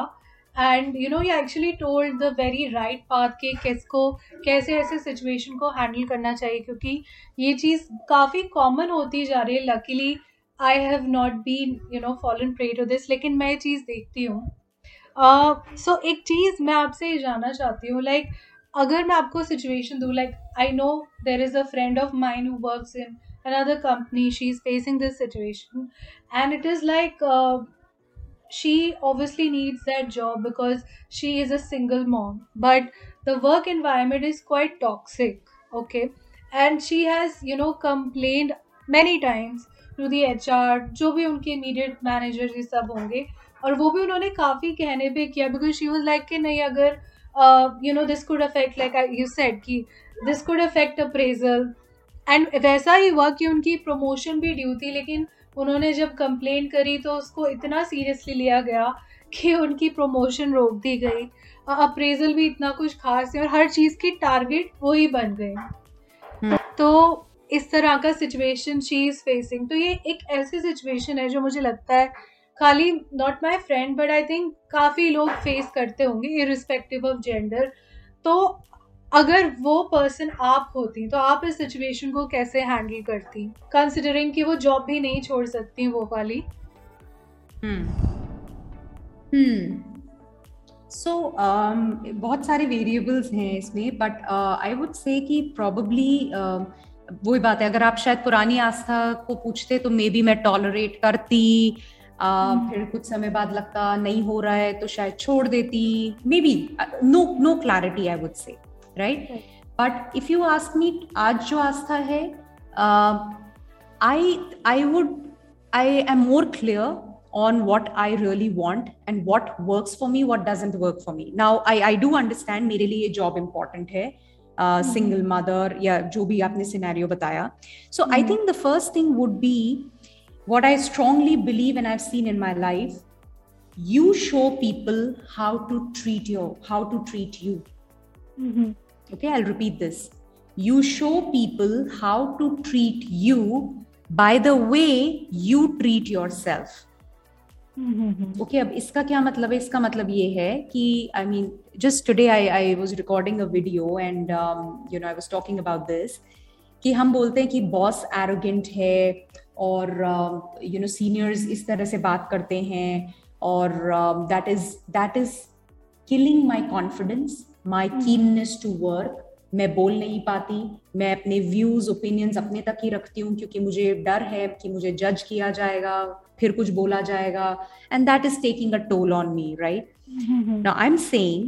S1: And you actually told the very right path कि कैसे ऐसे सिचुएशन को हैंडल करना चाहिए, क्योंकि ये चीज़ काफ़ी कॉमन होती जा रही है. Luckily I have not been fallen prey to this, लेकिन मैं ये चीज़ देखती हूँ. सो एक चीज़ मैं आपसे ये जानना चाहती हूँ, लाइक अगर मैं आपको सिचुएशन दूँ, like I know there is a friend of mine who works in another company, she's facing this situation, and it is like she obviously needs that job because she is a single mom, but the work environment is quite toxic. Okay, and she has complained many times to the HR, जो भी उनके immediate managers ये सब होंगे, और वो भी उन्होंने काफ़ी कहने पे किया, because she was like कि नहीं, अगर this could affect, like you said कि this could affect appraisal. And वैसा ही हुआ कि उनकी प्रमोशन भी ड्यू थी, लेकिन उन्होंने जब कंप्लेन करी तो उसको इतना सीरियसली लिया गया कि उनकी प्रमोशन रोक दी गई. अप्रेजल भी इतना कुछ खास है और हर चीज़ की टारगेट वही बन गए. तो इस तरह का सिचुएशन शी इज़ फेसिंग. तो ये एक ऐसी सिचुएशन है जो मुझे लगता है खाली not my friend but I think काफ़ी लोग फेस करते होंगे इररिस्पेक्टिव ऑफ जेंडर. तो अगर वो पर्सन आप होती तो आप इस सिचुएशन को कैसे हैंडल करती, कंसिडरिंग कि वो जॉब भी नहीं छोड़ सकती वो वाली.
S4: सो बहुत सारे वेरिएबल्स हैं इसमें, बट आई वुड से कि प्रॉबली वही बात है, अगर आप शायद पुरानी आस्था को पूछते तो मे बी मैं टॉलरेट करती, फिर कुछ समय बाद लगता नहीं हो रहा है तो शायद छोड़ देती, maybe no clarity I would say, right? But if you ask me, आज जो आस्था है, I am more clear on what I really want and what works for me, what doesn't work for me. Now I do understand मेरे लिए ये job important है, single mother या जो भी आपने scenario बताया. So I think the first thing would be what I strongly believe and I've seen in my life. You show people how to treat you. Okay, I'll repeat this. You show people how to treat you by the way you treat yourself. Okay, अब इसका क्या मतलब है? इसका मतलब ये है कि I mean, just today I was recording a video and I was talking about this कि हम बोलते हैं कि बॉस arrogant है और seniors इस तरह से बात करते हैं और that is killing my confidence, my keenness to work. मैं बोल नहीं पाती, मैं अपने व्यूज ओपिनियंस अपने तक ही रखती हूँ क्योंकि मुझे डर है कि मुझे जज किया जाएगा, फिर कुछ बोला जाएगा, and that is taking a toll on me, right? Now I'm saying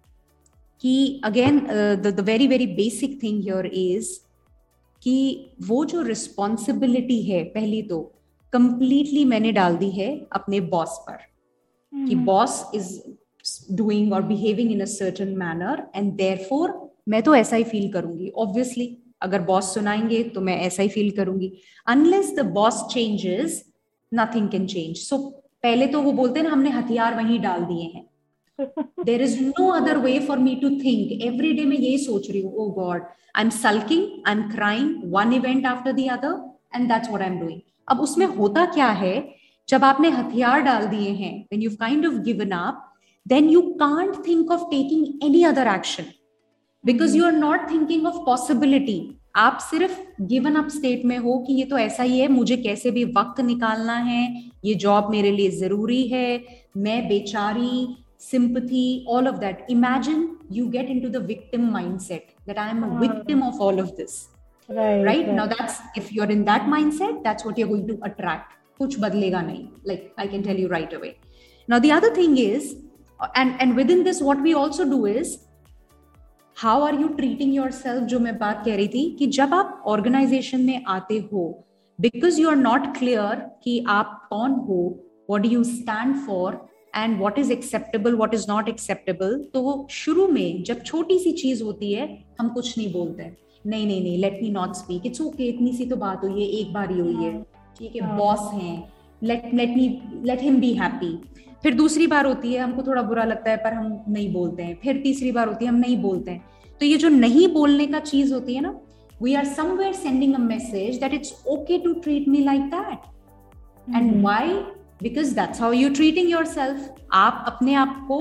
S4: कि again the very very basic thing here is कि वो जो responsibility है पहली तो completely मैंने डाल दी है अपने बॉस पर कि boss is doing or behaving in a certain manner and therefore मैं तो ऐसा ही फील करूंगी. Obviously अगर बॉस सुनाएंगे तो मैं ऐसा ही फील करूंगी. Unless the boss changes, nothing can change. So पहले तो वो बोलते हैं ना हमने हथियार वहीं डाल दिए हैं. There is no other way for me to think. Every day मैं यही सोच रही हूँ, oh God, I'm sulking, I'm crying, one event after the other, and that's what I'm doing. अब उसमें होता क्या है, जब आपने हथियार डाल दिए हैं, when you've kind of given up, then you can't think of taking any other action because you are not thinking of possibility. आप सिर्फ गिवन अप स्टेट में हो कि ये तो ऐसा ही है, मुझे कैसे भी वक्त निकालना है, ये जॉब मेरे लिए जरूरी है, मैं बेचारी, sympathy, all of that. Imagine you get into the victim mindset that I am a victim of all of this. Right? Now that's, if you're in that mindset, that's what you're going to attract. कुछ बदलेगा नहीं. Like I can tell you right away. Now the other thing is, and within this what we also do is, how are you treating yourself? जो मैं बात कह रही थी कि जब आप ऑर्गेनाइजेशन में आते हो, because you are not clear कि आप कौन हो, what do you stand for, and what is acceptable, what is not acceptable, तो वो शुरू में जब छोटी सी चीज होती है हम कुछ नहीं बोलते हैं, नहीं let me not speak, it's okay, इतनी सी तो बात हुई है, एक बार ही हुई है, ठीक है, बॉस हैं, let him be happy. फिर दूसरी बार होती है, हमको थोड़ा बुरा लगता है पर हम नहीं बोलते हैं, फिर तीसरी बार होती है, हम नहीं बोलते हैं. तो ये जो नहीं बोलने का चीज होती है ना, we are somewhere sending a message that it's okay to treat me like that. And why? Because that's how you're treating yourself. आप अपने आप को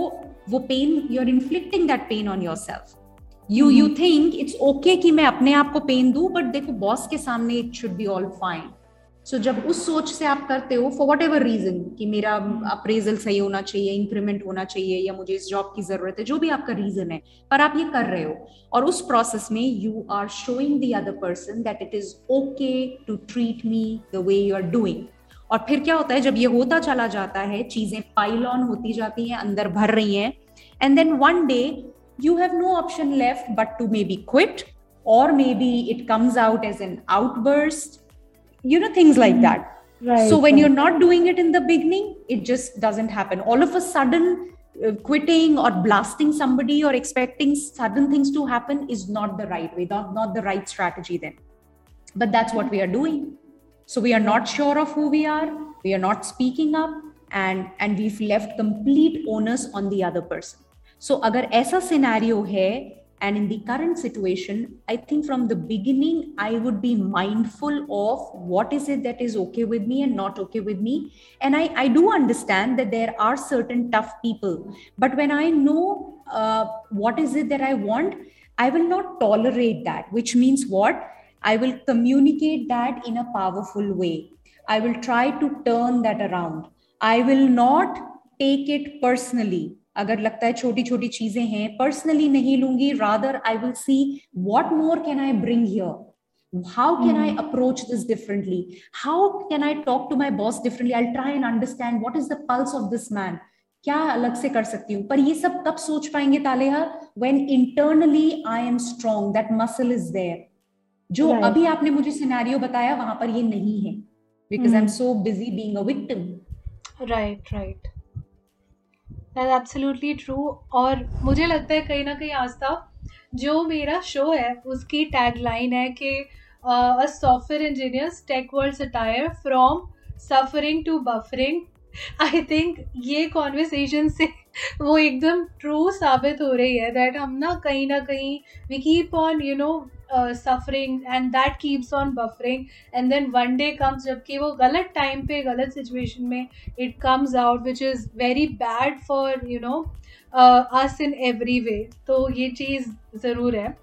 S4: वो pain, you're inflicting that pain on yourself. You think it's okay कि मैं अपने आप को पेन दूं, but देखो बॉस के सामने it should be all fine. So जब उस सोच से आप करते हो for whatever reason कि मेरा अप्रेजल सही होना चाहिए, इंक्रीमेंट होना चाहिए, या मुझे इस जॉब की जरूरत है, जो भी आपका रीजन है, पर आप ये कर रहे हो, और उस प्रोसेस में you are showing the other person that it is okay to treat me the way you are doing. और फिर क्या होता है, जब ये होता चला जाता है, चीजें पाइल ऑन होती जाती हैं, अंदर भर रही हैं, and then one day you have no option left but to maybe quit, or maybe it comes out as an outburst, things like that. Right, so when you're not doing it in the beginning, it just doesn't happen. All of a sudden, quitting or blasting somebody or expecting sudden things to happen is not the right way, not the right strategy then. But that's what we are doing. So we are not sure of who we are not speaking up, and we've left complete onus on the other person. So agar aisa scenario hai, and in the current situation, I think from the beginning, I would be mindful of what is it that is okay with me and not okay with me. And I do understand that there are certain tough people, but when I know what is it that I want, I will not tolerate that, which means what? I will communicate that in a powerful way. I will try to turn that around. I will not take it personally. अगर लगता है छोटी छोटी चीजें हैं, personally नहीं लूंगी, rather I will see what more can I bring here, how can I approach this differently, how can I talk to my boss differently, I will try and understand what is the pulse of this man, क्या अलग से कर सकती हूँ. पर ये सब कब सोच पाएंगे Taleha? When internally I am strong, that muscle is there. जो अभी आपने मुझे सिनेरियो बताया, वहां पर ये नहीं है, because I am so busy being a victim.
S1: Right. That's absolutely true. और मुझे लगता है कहीं ना कहीं आस्था, जो मेरा शो है उसकी टैगलाइन है कि a software engineer's tech world satire from suffering to buffering. I think ये कॉन्वर्सेशन से वो एकदम ट्रू साबित हो रही है दैट हम ना कहीं we keep on suffering and that keeps on buffering, and then one day comes जबकि वो गलत टाइम पे गलत सिचुएशन में it comes out, which is very bad for us in every way. तो ये चीज़ ज़रूर है.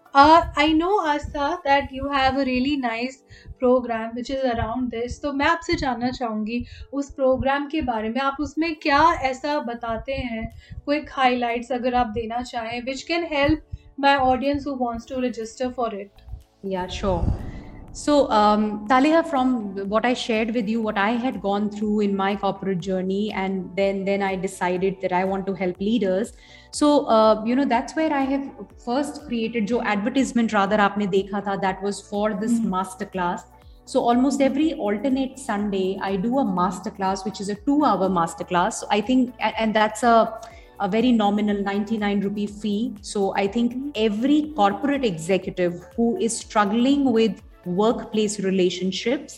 S1: I know Astha that you have a really nice program which is around this. तो मैं आपसे जानना चाहूँगी उस प्रोग्राम के बारे में, आप उसमें क्या ऐसा बताते हैं, क्विक हाइलाइट्स अगर आप देना चाहें, which can help my audience who wants to register for it.
S4: Yeah, sure. So Taleha, from what I shared with you, what I had gone through in my corporate journey, and then I decided that I want to help leaders. So that's where I have first created जो advertisement rather आपने देखा था, that was for this masterclass. So almost every alternate Sunday I do a masterclass, which is a 2-hour masterclass. So I think, and that's a very nominal 99 rupee fee. So I think every corporate executive who is struggling with workplace relationships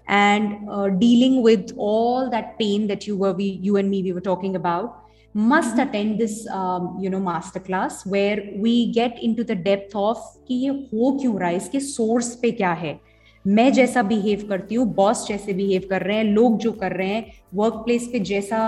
S4: and dealing with all that pain that you and me we were talking about must attend this masterclass, where we get into the depth of कि ये हो क्यों रहा है, इसके source पे क्या है, मैं जैसा बिहेव करती हूँ, बॉस जैसे बिहेव कर रहे हैं, लोग जो कर रहे हैं, वर्क प्लेस पे जैसा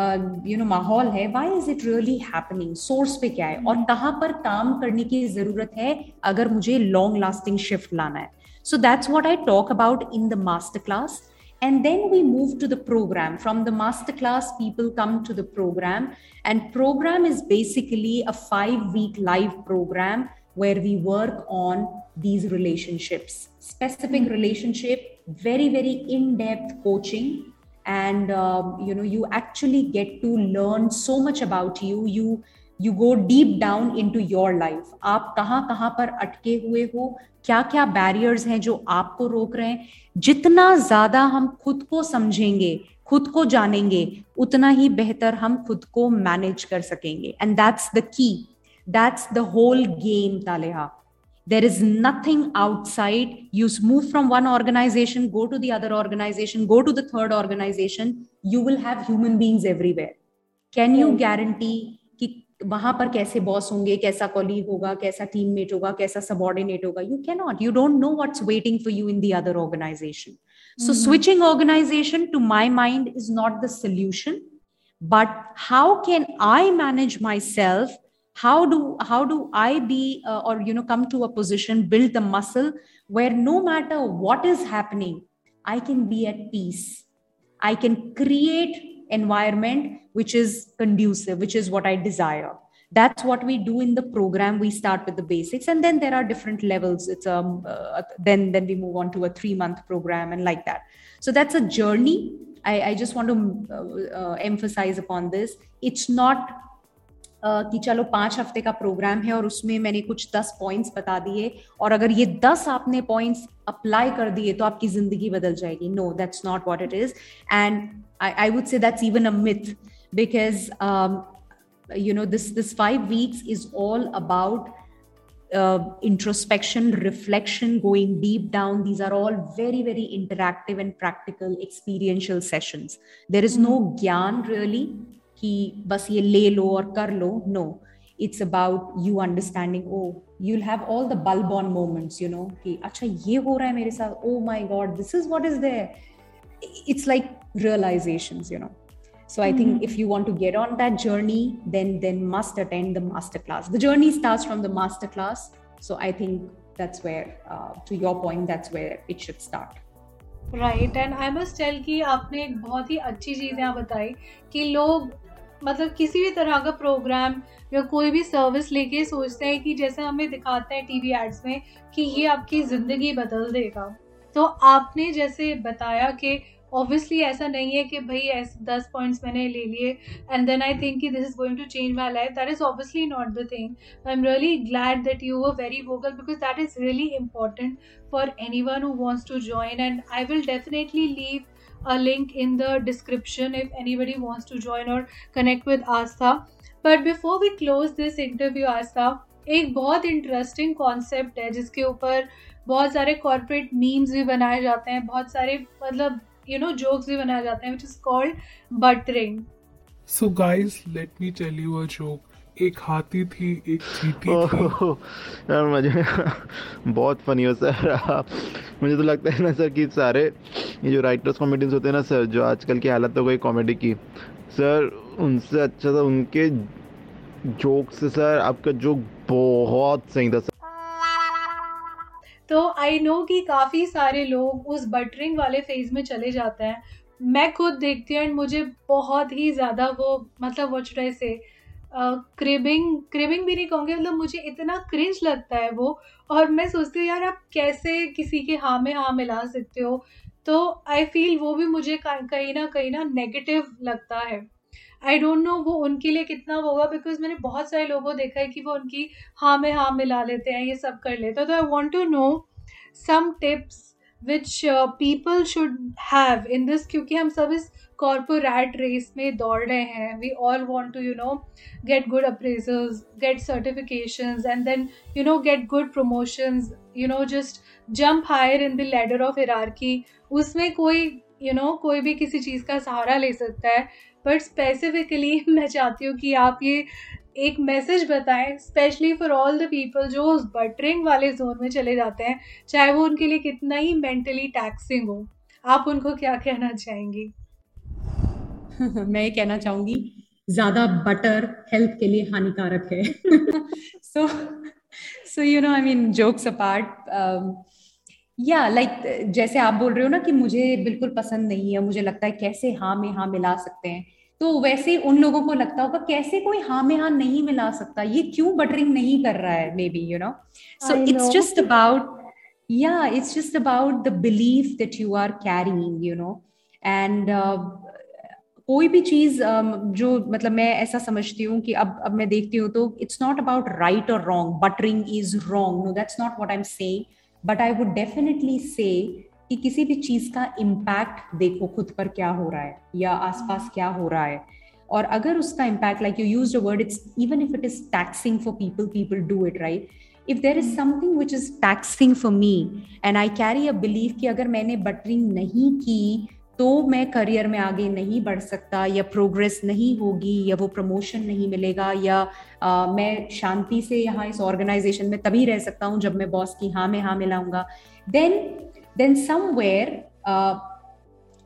S4: माहौल है, why is it really happening, source पे क्या है, और कहाँ पर काम करने की जरूरत है अगर मुझे लॉन्ग लास्टिंग शिफ्ट लाना है. So that's what I talk about in the masterclass. And then we move to the program. From the masterclass, people come to the program. And program is basically a 5-week live program where we work on these relationships. Specific relationship, very, very in-depth coaching. And, you actually get to learn so much about you. You go deep down into your life. आप कहाँ पर अटके हुए हो, क्या क्या barriers हैं जो आपको रोक रहे हैं. जितना ज्यादा हम खुद को समझेंगे, खुद को जानेंगे, उतना ही बेहतर हम खुद को मैनेज कर सकेंगे. And that's the key, that's the whole game Taleha. There is nothing outside. You move from one organization, go to the other organization, go to the third organization, you will have human beings everywhere. Can you guarantee कि वहां पर कैसे boss होंगे, कैसा colleague होगा, कैसा teammate होगा, कैसा सबऑर्डिनेट होगा? You cannot. You don't know what's waiting for you in the other organization. So switching organization, to my mind, is not the solution. but how can I manage myself? How do I be or come to a position, build the muscle where no matter what is happening, I can be at peace. I can create environment which is conducive, which is what I desire. That's what we do in the program. We start with the basics, and then there are different levels. It's then we move on to a 3-month program, and like that. So that's a journey. I just want to emphasize upon this. It's not कि चलो 5 हफ्ते का programme है और उसमें मैंने कुछ 10 points बता दिए और अगर ये 10 आपने पॉइंट्स अप्लाई कर दिए तो आपकी जिंदगी बदल जाएगी. No, that's not what it is. And I would say that's even a myth, because this 5 weeks is all about introspection, reflection, going deep down. These are all very, very interactive and practical experiential sessions. There is no gyan really कि बस ये ले लो और कर लो. No, it's about you understanding. Oh, you'll have all the bulb on moments, कि अच्छा ये हो रहा है मेरे साथ. Oh my God, this is what is there. It's like realizations, So I think if you want to get on that journey, then must attend the masterclass. The journey starts from the masterclass. So I think that's where, to your point, that's where it should start.
S1: Right. And I must tell कि आपने एक बहुत ही अच्छी चीज़ यहाँ बताई कि लोग मतलब किसी भी तरह का प्रोग्राम या कोई भी सर्विस लेके सोचते हैं कि जैसे हमें दिखाते हैं टीवी एड्स में कि ये आपकी ज़िंदगी बदल देगा. तो आपने जैसे बताया कि ऑब्वियसली ऐसा नहीं है कि भाई ऐसे 10 पॉइंट्स मैंने ले लिए एंड देन आई थिंक कि this is going to change my life. That is obviously not the thing. I am really glad that you were very vocal because that is really important for anyone who wants to join. And I will definitely leave a link in the description if anybody wants to join or connect with Astha. But before we close this interview, Astha, एक बहुत interesting concept है जिसके ऊपर बहुत सारे corporate memes भी बनाए जाते हैं, बहुत सारे मतलब jokes भी बनाए जाते हैं, which is called buttering.
S6: So guys, let me tell you a joke. एक हाथी थी, एक चींटी थी.
S5: यार मुझे बहुत फनी हो सर. मुझे तो लगता है ना सर कि सारे ये जो राइटर्स कॉमेडियंस होते हैं ना सर, जो आजकल की हालत हो गई कॉमेडी की सर, उनसे अच्छा था उनके जोक से सर आपका जोक बहुत सही था सर.
S1: तो आई नो कि काफ़ी सारे लोग उस बटरिंग वाले फेज में चले जाते हैं. मैं खुद देखती हूँ एंड मुझे बहुत ही ज़्यादा वो मतलब व्हाट शुड आई से क्रेविंग भी नहीं कहूँगी, मतलब मुझे इतना क्रिंज लगता है वो. और मैं सोचती हूँ यार आप कैसे किसी के हाँ में हाँ मिला सकते हो. तो आई फील वो भी मुझे कहीं ना नेगेटिव लगता है. आई डोंट नो वो उनके लिए कितना होगा बिकॉज मैंने बहुत सारे लोगों को देखा है कि वो उनकी हाँ में हाँ मिला लेते हैं, ये सब कर लेते हैं. तो I want to know some tips which people should have in this, क्योंकि हम सब इस कॉर्पोरेट रेस में दौड़ रहे हैं. We all want to get good appraisals, get certifications, and then get good promotions, just jump higher in the ladder of hierarchy. उसमें कोई भी किसी चीज़ का सहारा ले सकता है. बट स्पेसिफिकली मैं चाहती हूँ कि आप ये एक मैसेज बताएं specially for all the people जो उस बटरिंग वाले जोन में चले जाते हैं, चाहे वो उनके लिए कितना ही मेंटली टैक्सिंग हो. आप उनको क्या कहना चाहेंगी?
S4: मैं ये कहना चाहूंगी ज्यादा बटर हेल्थ के लिए हानिकारक है. so I mean jokes apart, like जैसे आप बोल रहे हो ना कि मुझे बिल्कुल पसंद नहीं है, मुझे लगता है कैसे हाँ में हाँ मिला सकते हैं, तो वैसे उन लोगों को लगता होगा कैसे कोई हाँ में हाँ नहीं मिला सकता, ये क्यों बटरिंग नहीं कर रहा है, maybe so it's just about the belief that you are carrying, and कोई भी चीज जो मतलब मैं ऐसा समझती हूँ कि अब मैं देखती हूँ तो इट्स नॉट अबाउट राइट और wrong, buttering is wrong, no that's not what I am saying, but I would definitely say कि किसी भी चीज का इम्पैक्ट देखो खुद पर क्या हो रहा है या आसपास क्या हो रहा है, और अगर उसका impact like you used a word, it's even if it is taxing for people do it, right. If there is something which is taxing for me and I carry a belief कि अगर मैंने buttering नहीं की तो मैं career में आगे नहीं बढ़ सकता, या प्रोग्रेस नहीं होगी, या वो प्रमोशन नहीं मिलेगा, या मैं शांति से यहाँ इस ऑर्गेनाइजेशन में तभी रह सकता हूँ जब मैं बॉस की हाँ में हाँ मिलाऊंगा, then somewhere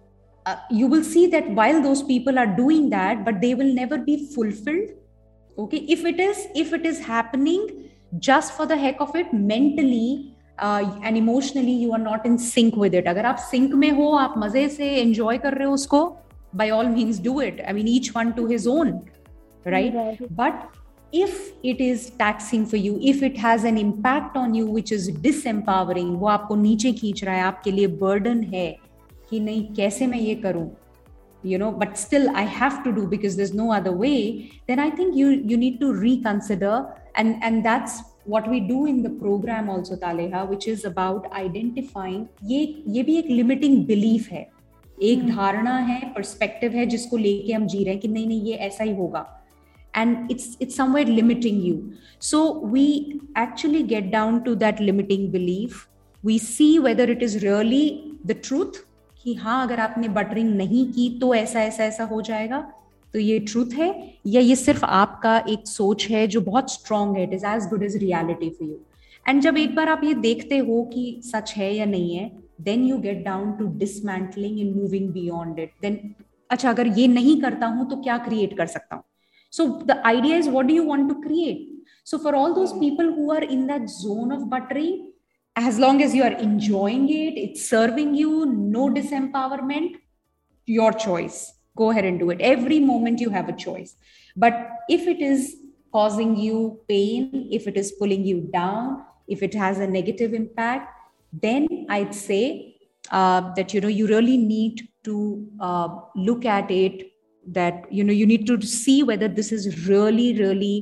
S4: you will see that while those people are doing that, but they will never be fulfilled. Okay, if it is happening just for the heck of it, mentally and emotionally you are not in sync with it. अगर आप sync में हो, आप मजे से enjoy कर रहे हो उसको, by all means do it. I mean, each one to his own, right? But if it is taxing for you, if it has an impact on you which is disempowering, वो आपको नीचे खींच रहा है, आपके लिए burden है कि नहीं कैसे मैं ये करूं, you know, but still I have to do because there's no other way, then I think you need to reconsider, and that's what we do in the program also, Taleha, which is about identifying ये भी एक limiting belief है, एक धारणा है, perspective है जिसको लेके हम जी रहे हैं कि नहीं ये ऐसा ही होगा, and it's somewhere limiting you. So we actually get down to that limiting belief. We see whether it is really the truth कि हाँ अगर आपने बटरिंग नहीं की तो ऐसा हो जाएगा, तो ये ट्रूथ है, या ये सिर्फ आपका एक सोच है जो बहुत स्ट्रॉन्ग है, it is as good as reality for you. And जब एक बार आप ये देखते हो कि सच है या नहीं है, then you get down to dismantling and moving beyond it. Then अच्छा अगर ये नहीं करता हूं तो क्या क्रिएट कर सकता हूँ. So the idea is what do you want to create. So for all those people who are in that zone of buttering, as long as you are enjoying it, it's serving you, no disempowerment, your choice. Go ahead and do it. Every moment you have a choice. But if it is causing you pain, if it is pulling you down, if it has a negative impact, then I'd say that, you know, you really need to look at it, that, you know, you need to see whether this is really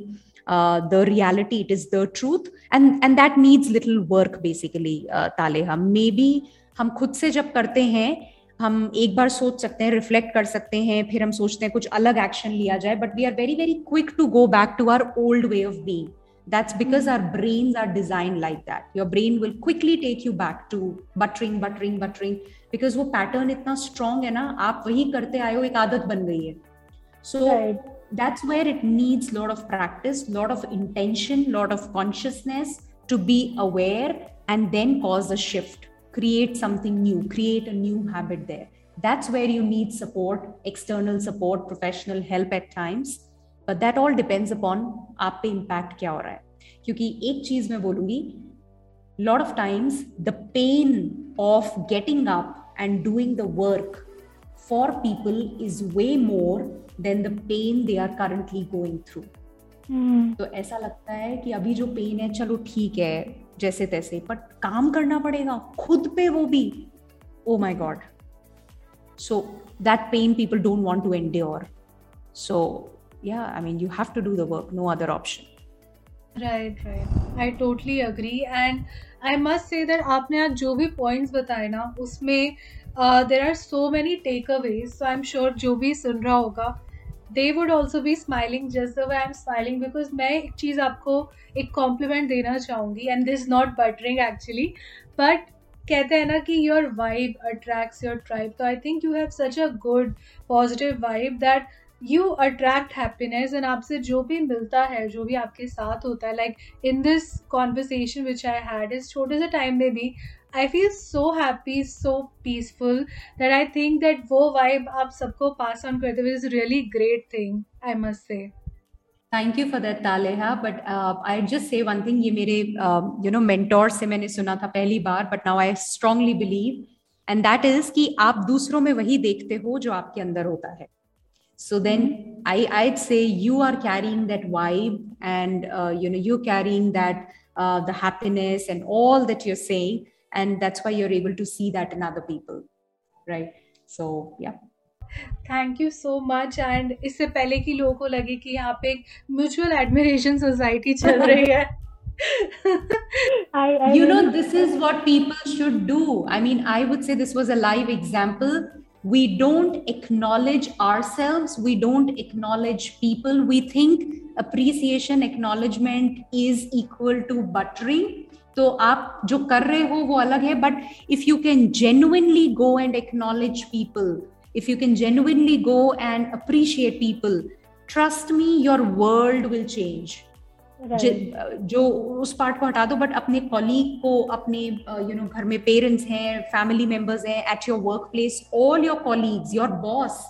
S4: the reality, it is the truth, and that needs little work basically. Taleha, maybe हम खुद से जब करते हैं, हम एक बार सोच सकते हैं, रिफ्लेक्ट कर सकते हैं, फिर हम सोचते हैं कुछ अलग एक्शन लिया जाए, but we are very quick to go back to our old way of being. That's because our brains are designed like that. Your brain will quickly take you back to buttering, because वो pattern इतना strong है ना, आप वही करते आए हो, एक आदत बन गई है. So that's where it needs a lot of practice, lot of intention, lot of consciousness to be aware and then cause a shift, create something new, create a new habit there. That's where you need support, external support, professional help at times, but that all depends upon आप पे impact क्या हो रहा है. क्योंकि एक चीज मैं बोलूंगी, lot of times the pain of getting up and doing the work for people is way more than the pain they are currently going through. तो ऐसा लगता है कि अभी जो पेन है चलो ठीक है जैसे तैसे, बट काम करना पड़ेगा खुद पे वो भी, oh my god. So that pain people don't want to endure. So yeah, I mean, you have to do the work, no other option.
S1: Right. I totally agree, and I must say that आपने आज जो भी points बताए ना, उसमें there are so many takeaways. So I'm sure जो भी सुन रहा होगा, they would also be smiling just the way I'm smiling, because मैं एक चीज़ आपको एक compliment देना चाहूँगी, and this is not buttering actually, but कहते हैं ना कि your vibe attracts your tribe. So I think you have such a good positive vibe that you attract happiness, and आपसे जो भी मिलता है, जो भी आपके साथ होता है, like in this conversation which I had, इस छोटे से time में भी I feel so happy, so peaceful, that I think that वो vibe आप सबको pass on करते हुए is really great thing, I must say.
S4: Thank you for that, Taleha. But I just say one thing. ये मेरे you know mentor से मैंने सुना था पहली बार, but now I strongly believe, and that is कि आप दूसरों में वही देखते हो जो आपके अंदर होता है. So then I'd say you are carrying that vibe, and you know, you're carrying that the happiness and all that you're saying, and that's why you're able to see that in other people, right? So yeah.
S1: Thank you so much. And इससे पहले कि लोगों को लगे कि यहाँ पे एक mutual admiration society चल रही है.
S4: You know, this is what people should do. I mean, I would say this was a live example. We don't acknowledge ourselves. We don't acknowledge people. We think appreciation, acknowledgement is equal to buttering. तो आप जो कर रहे हो वो अलग है, but if you can genuinely go and acknowledge people, if you can genuinely go and appreciate people, trust me, your world will change. जो उस पार्ट को हटा दो, बट अपने कॉलीग को, अपने घर में पेरेंट्स हैं, फैमिली मेंबर्स हैं, at your work place, all your colleagues, your boss,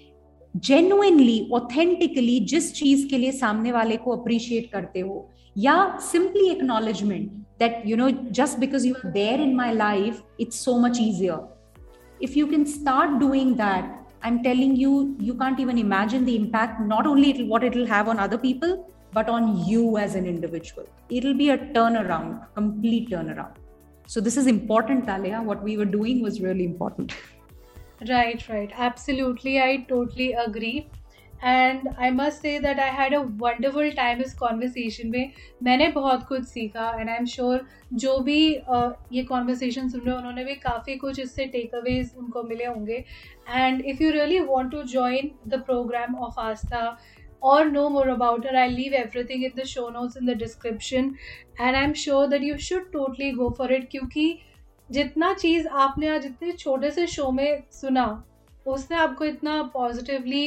S4: genuinely authentically जिस चीज के लिए सामने वाले को अप्रिशिएट करते हो, या simply acknowledgement that just because you are there in my life, it's so much easier. If you can start doing that, I'm telling you, you can't even imagine the impact, not only what it will have on other people, but on you as an individual. It'll be a turnaround, complete turnaround. So this is important, Talia. What we were doing was really important.
S1: Right. Absolutely. I totally agree. And I must say that I had a wonderful time इस conversation में. मैंने बहुत कुछ सीखा, and I'm sure जो भी ये conversation सुन रहे हैं उन्होंने भी काफ़ी कुछ इससे takeaways उनको मिले होंगे. And if you really want to join the program of Astha or know more about her, I'll leave everything in the show notes in the description. And I'm sure that you should totally go for it, क्योंकि जितना चीज़ आपने आज इतने छोटे से show में सुना उसने आपको इतना पॉजिटिवली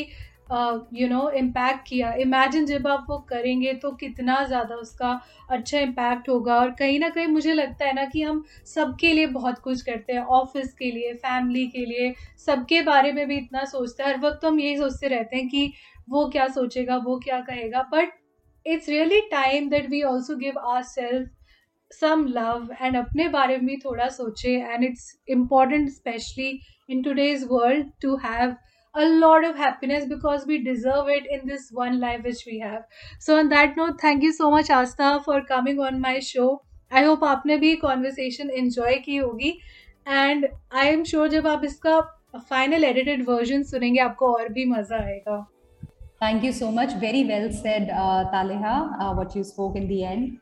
S1: इम्पैक्ट किया. इमेजिन जब आप वो करेंगे तो कितना ज़्यादा उसका अच्छा इम्पैक्ट होगा. और कहीं ना कहीं मुझे लगता है ना कि हम सबके लिए बहुत कुछ करते हैं, ऑफिस के लिए, फैमिली के लिए, सबके बारे में भी इतना सोचते हैं. हर वक्त हम यही सोचते रहते हैं कि वो क्या सोचेगा, वो क्या कहेगा. But it's really time that we also give ourself some love and अपने बारे में थोड़ा सोचे. And it's important, especially in today's world, to have a lot of happiness because we deserve it in this one life which we have. So on that note, thank you so much Astha for coming on my show. I hope आपने भी conversation enjoy की होगी, and I am sure जब आप इसका final edited version सुनेंगे आपको और भी मज़ा आएगा.
S4: Thank you so much. Very well said, Taleha, what you spoke in the end.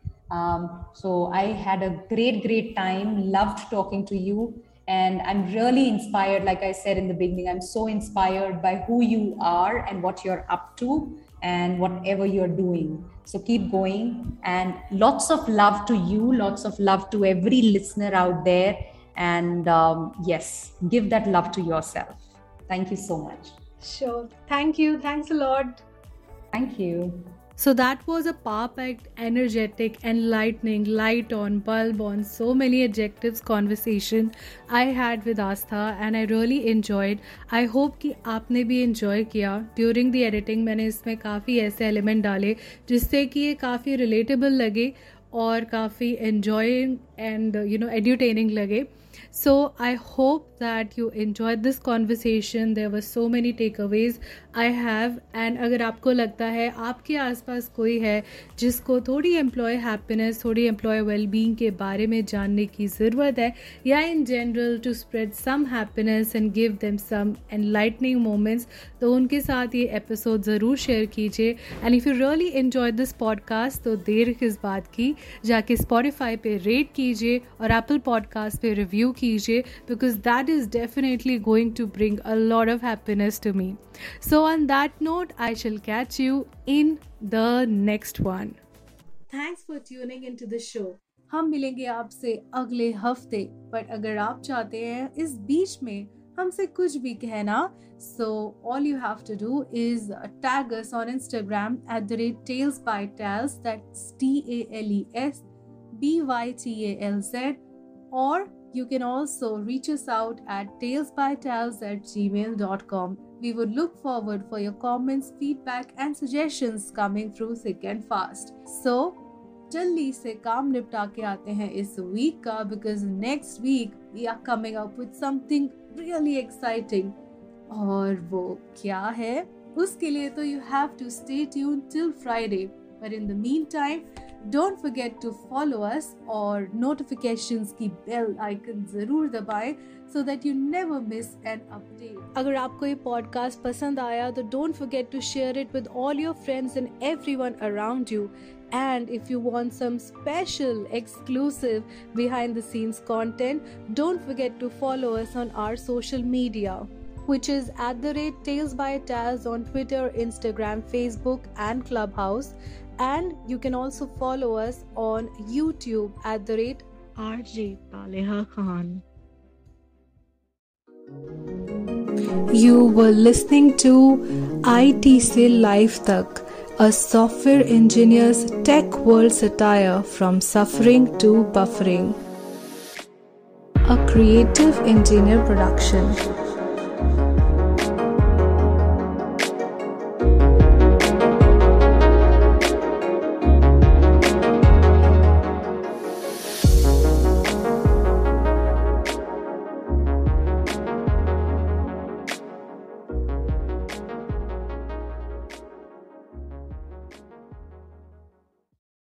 S4: So I had a great time, loved talking to you, and I'm really inspired. Like I said in the beginning, I'm so inspired by who you are and what you're up to and whatever you're doing. So keep going, and lots of love to you, lots of love to every listener out there, and yes, give that love to yourself. Thank you so much.
S1: Sure. Thank you. Thanks a lot.
S4: Thank you.
S1: So that was a power-packed, energetic, enlightening, light on, bulb on, so many adjectives conversation I had with Astha, and I really enjoyed. I hope कि आपने भी enjoy किया. During the editing मैंने इसमें काफ़ी ऐसे element डाले जिससे कि ये काफ़ी relatable लगे और काफ़ी enjoying and edutaining लगे. So I hope that you enjoyed this conversation. There were so many takeaways I have, and अगर आपको लगता है आपके आसपास कोई है जिसको थोड़ी एम्प्लॉय हैप्पीनेस, थोड़ी एम्प्लॉय वेलबींग के बारे में जानने की ज़रूरत है, या in general to spread some happiness and give them some enlightening moments, तो उनके साथ ये एपिसोड ज़रूर शेयर कीजिए. And if you really enjoy this podcast तो देर किस बात की, जाके स्पॉटिफाई पे रेट कीजिए और एप्पल पॉडकास्ट पे रिव्यू कीजिए, because that is definitely going to bring a lot of happiness to me. So on that note, I shall catch you in the next one. Thanks for tuning into the show. हम मिलेंगे आपसे अगले हफ्ते, but अगर आप चाहते हैं इस बीच में हमसे कुछ भी कहना, so all you have to do is tag us on Instagram @talesbytals, that's TALES BYTALZ, or you can also reach us out at talesbytals@gmail.com. We would look forward for your comments, feedback and suggestions coming through thick and fast. So, जल्दी से काम निपटा के आते हैं इस week का, because next week we are coming up with something really exciting. और वो क्या है? उसके लिए तो you have to stay tuned till Friday. But in the meantime, don't forget to follow us और notifications की bell icon ज़रूर दबाएं so that you never miss an update. अगर आपको ये podcast पसंद आया तो don't forget to share it with all your friends and everyone around you. And if you want some special, exclusive, behind the scenes content, don't forget to follow us on our social media, which is @talesbytals on Twitter, Instagram, Facebook and Clubhouse. And you can also follow us on YouTube @RJ Taleha Khan. You were listening to IT से Life तक, A software engineer's tech world satire from suffering to buffering. A creative engineer production.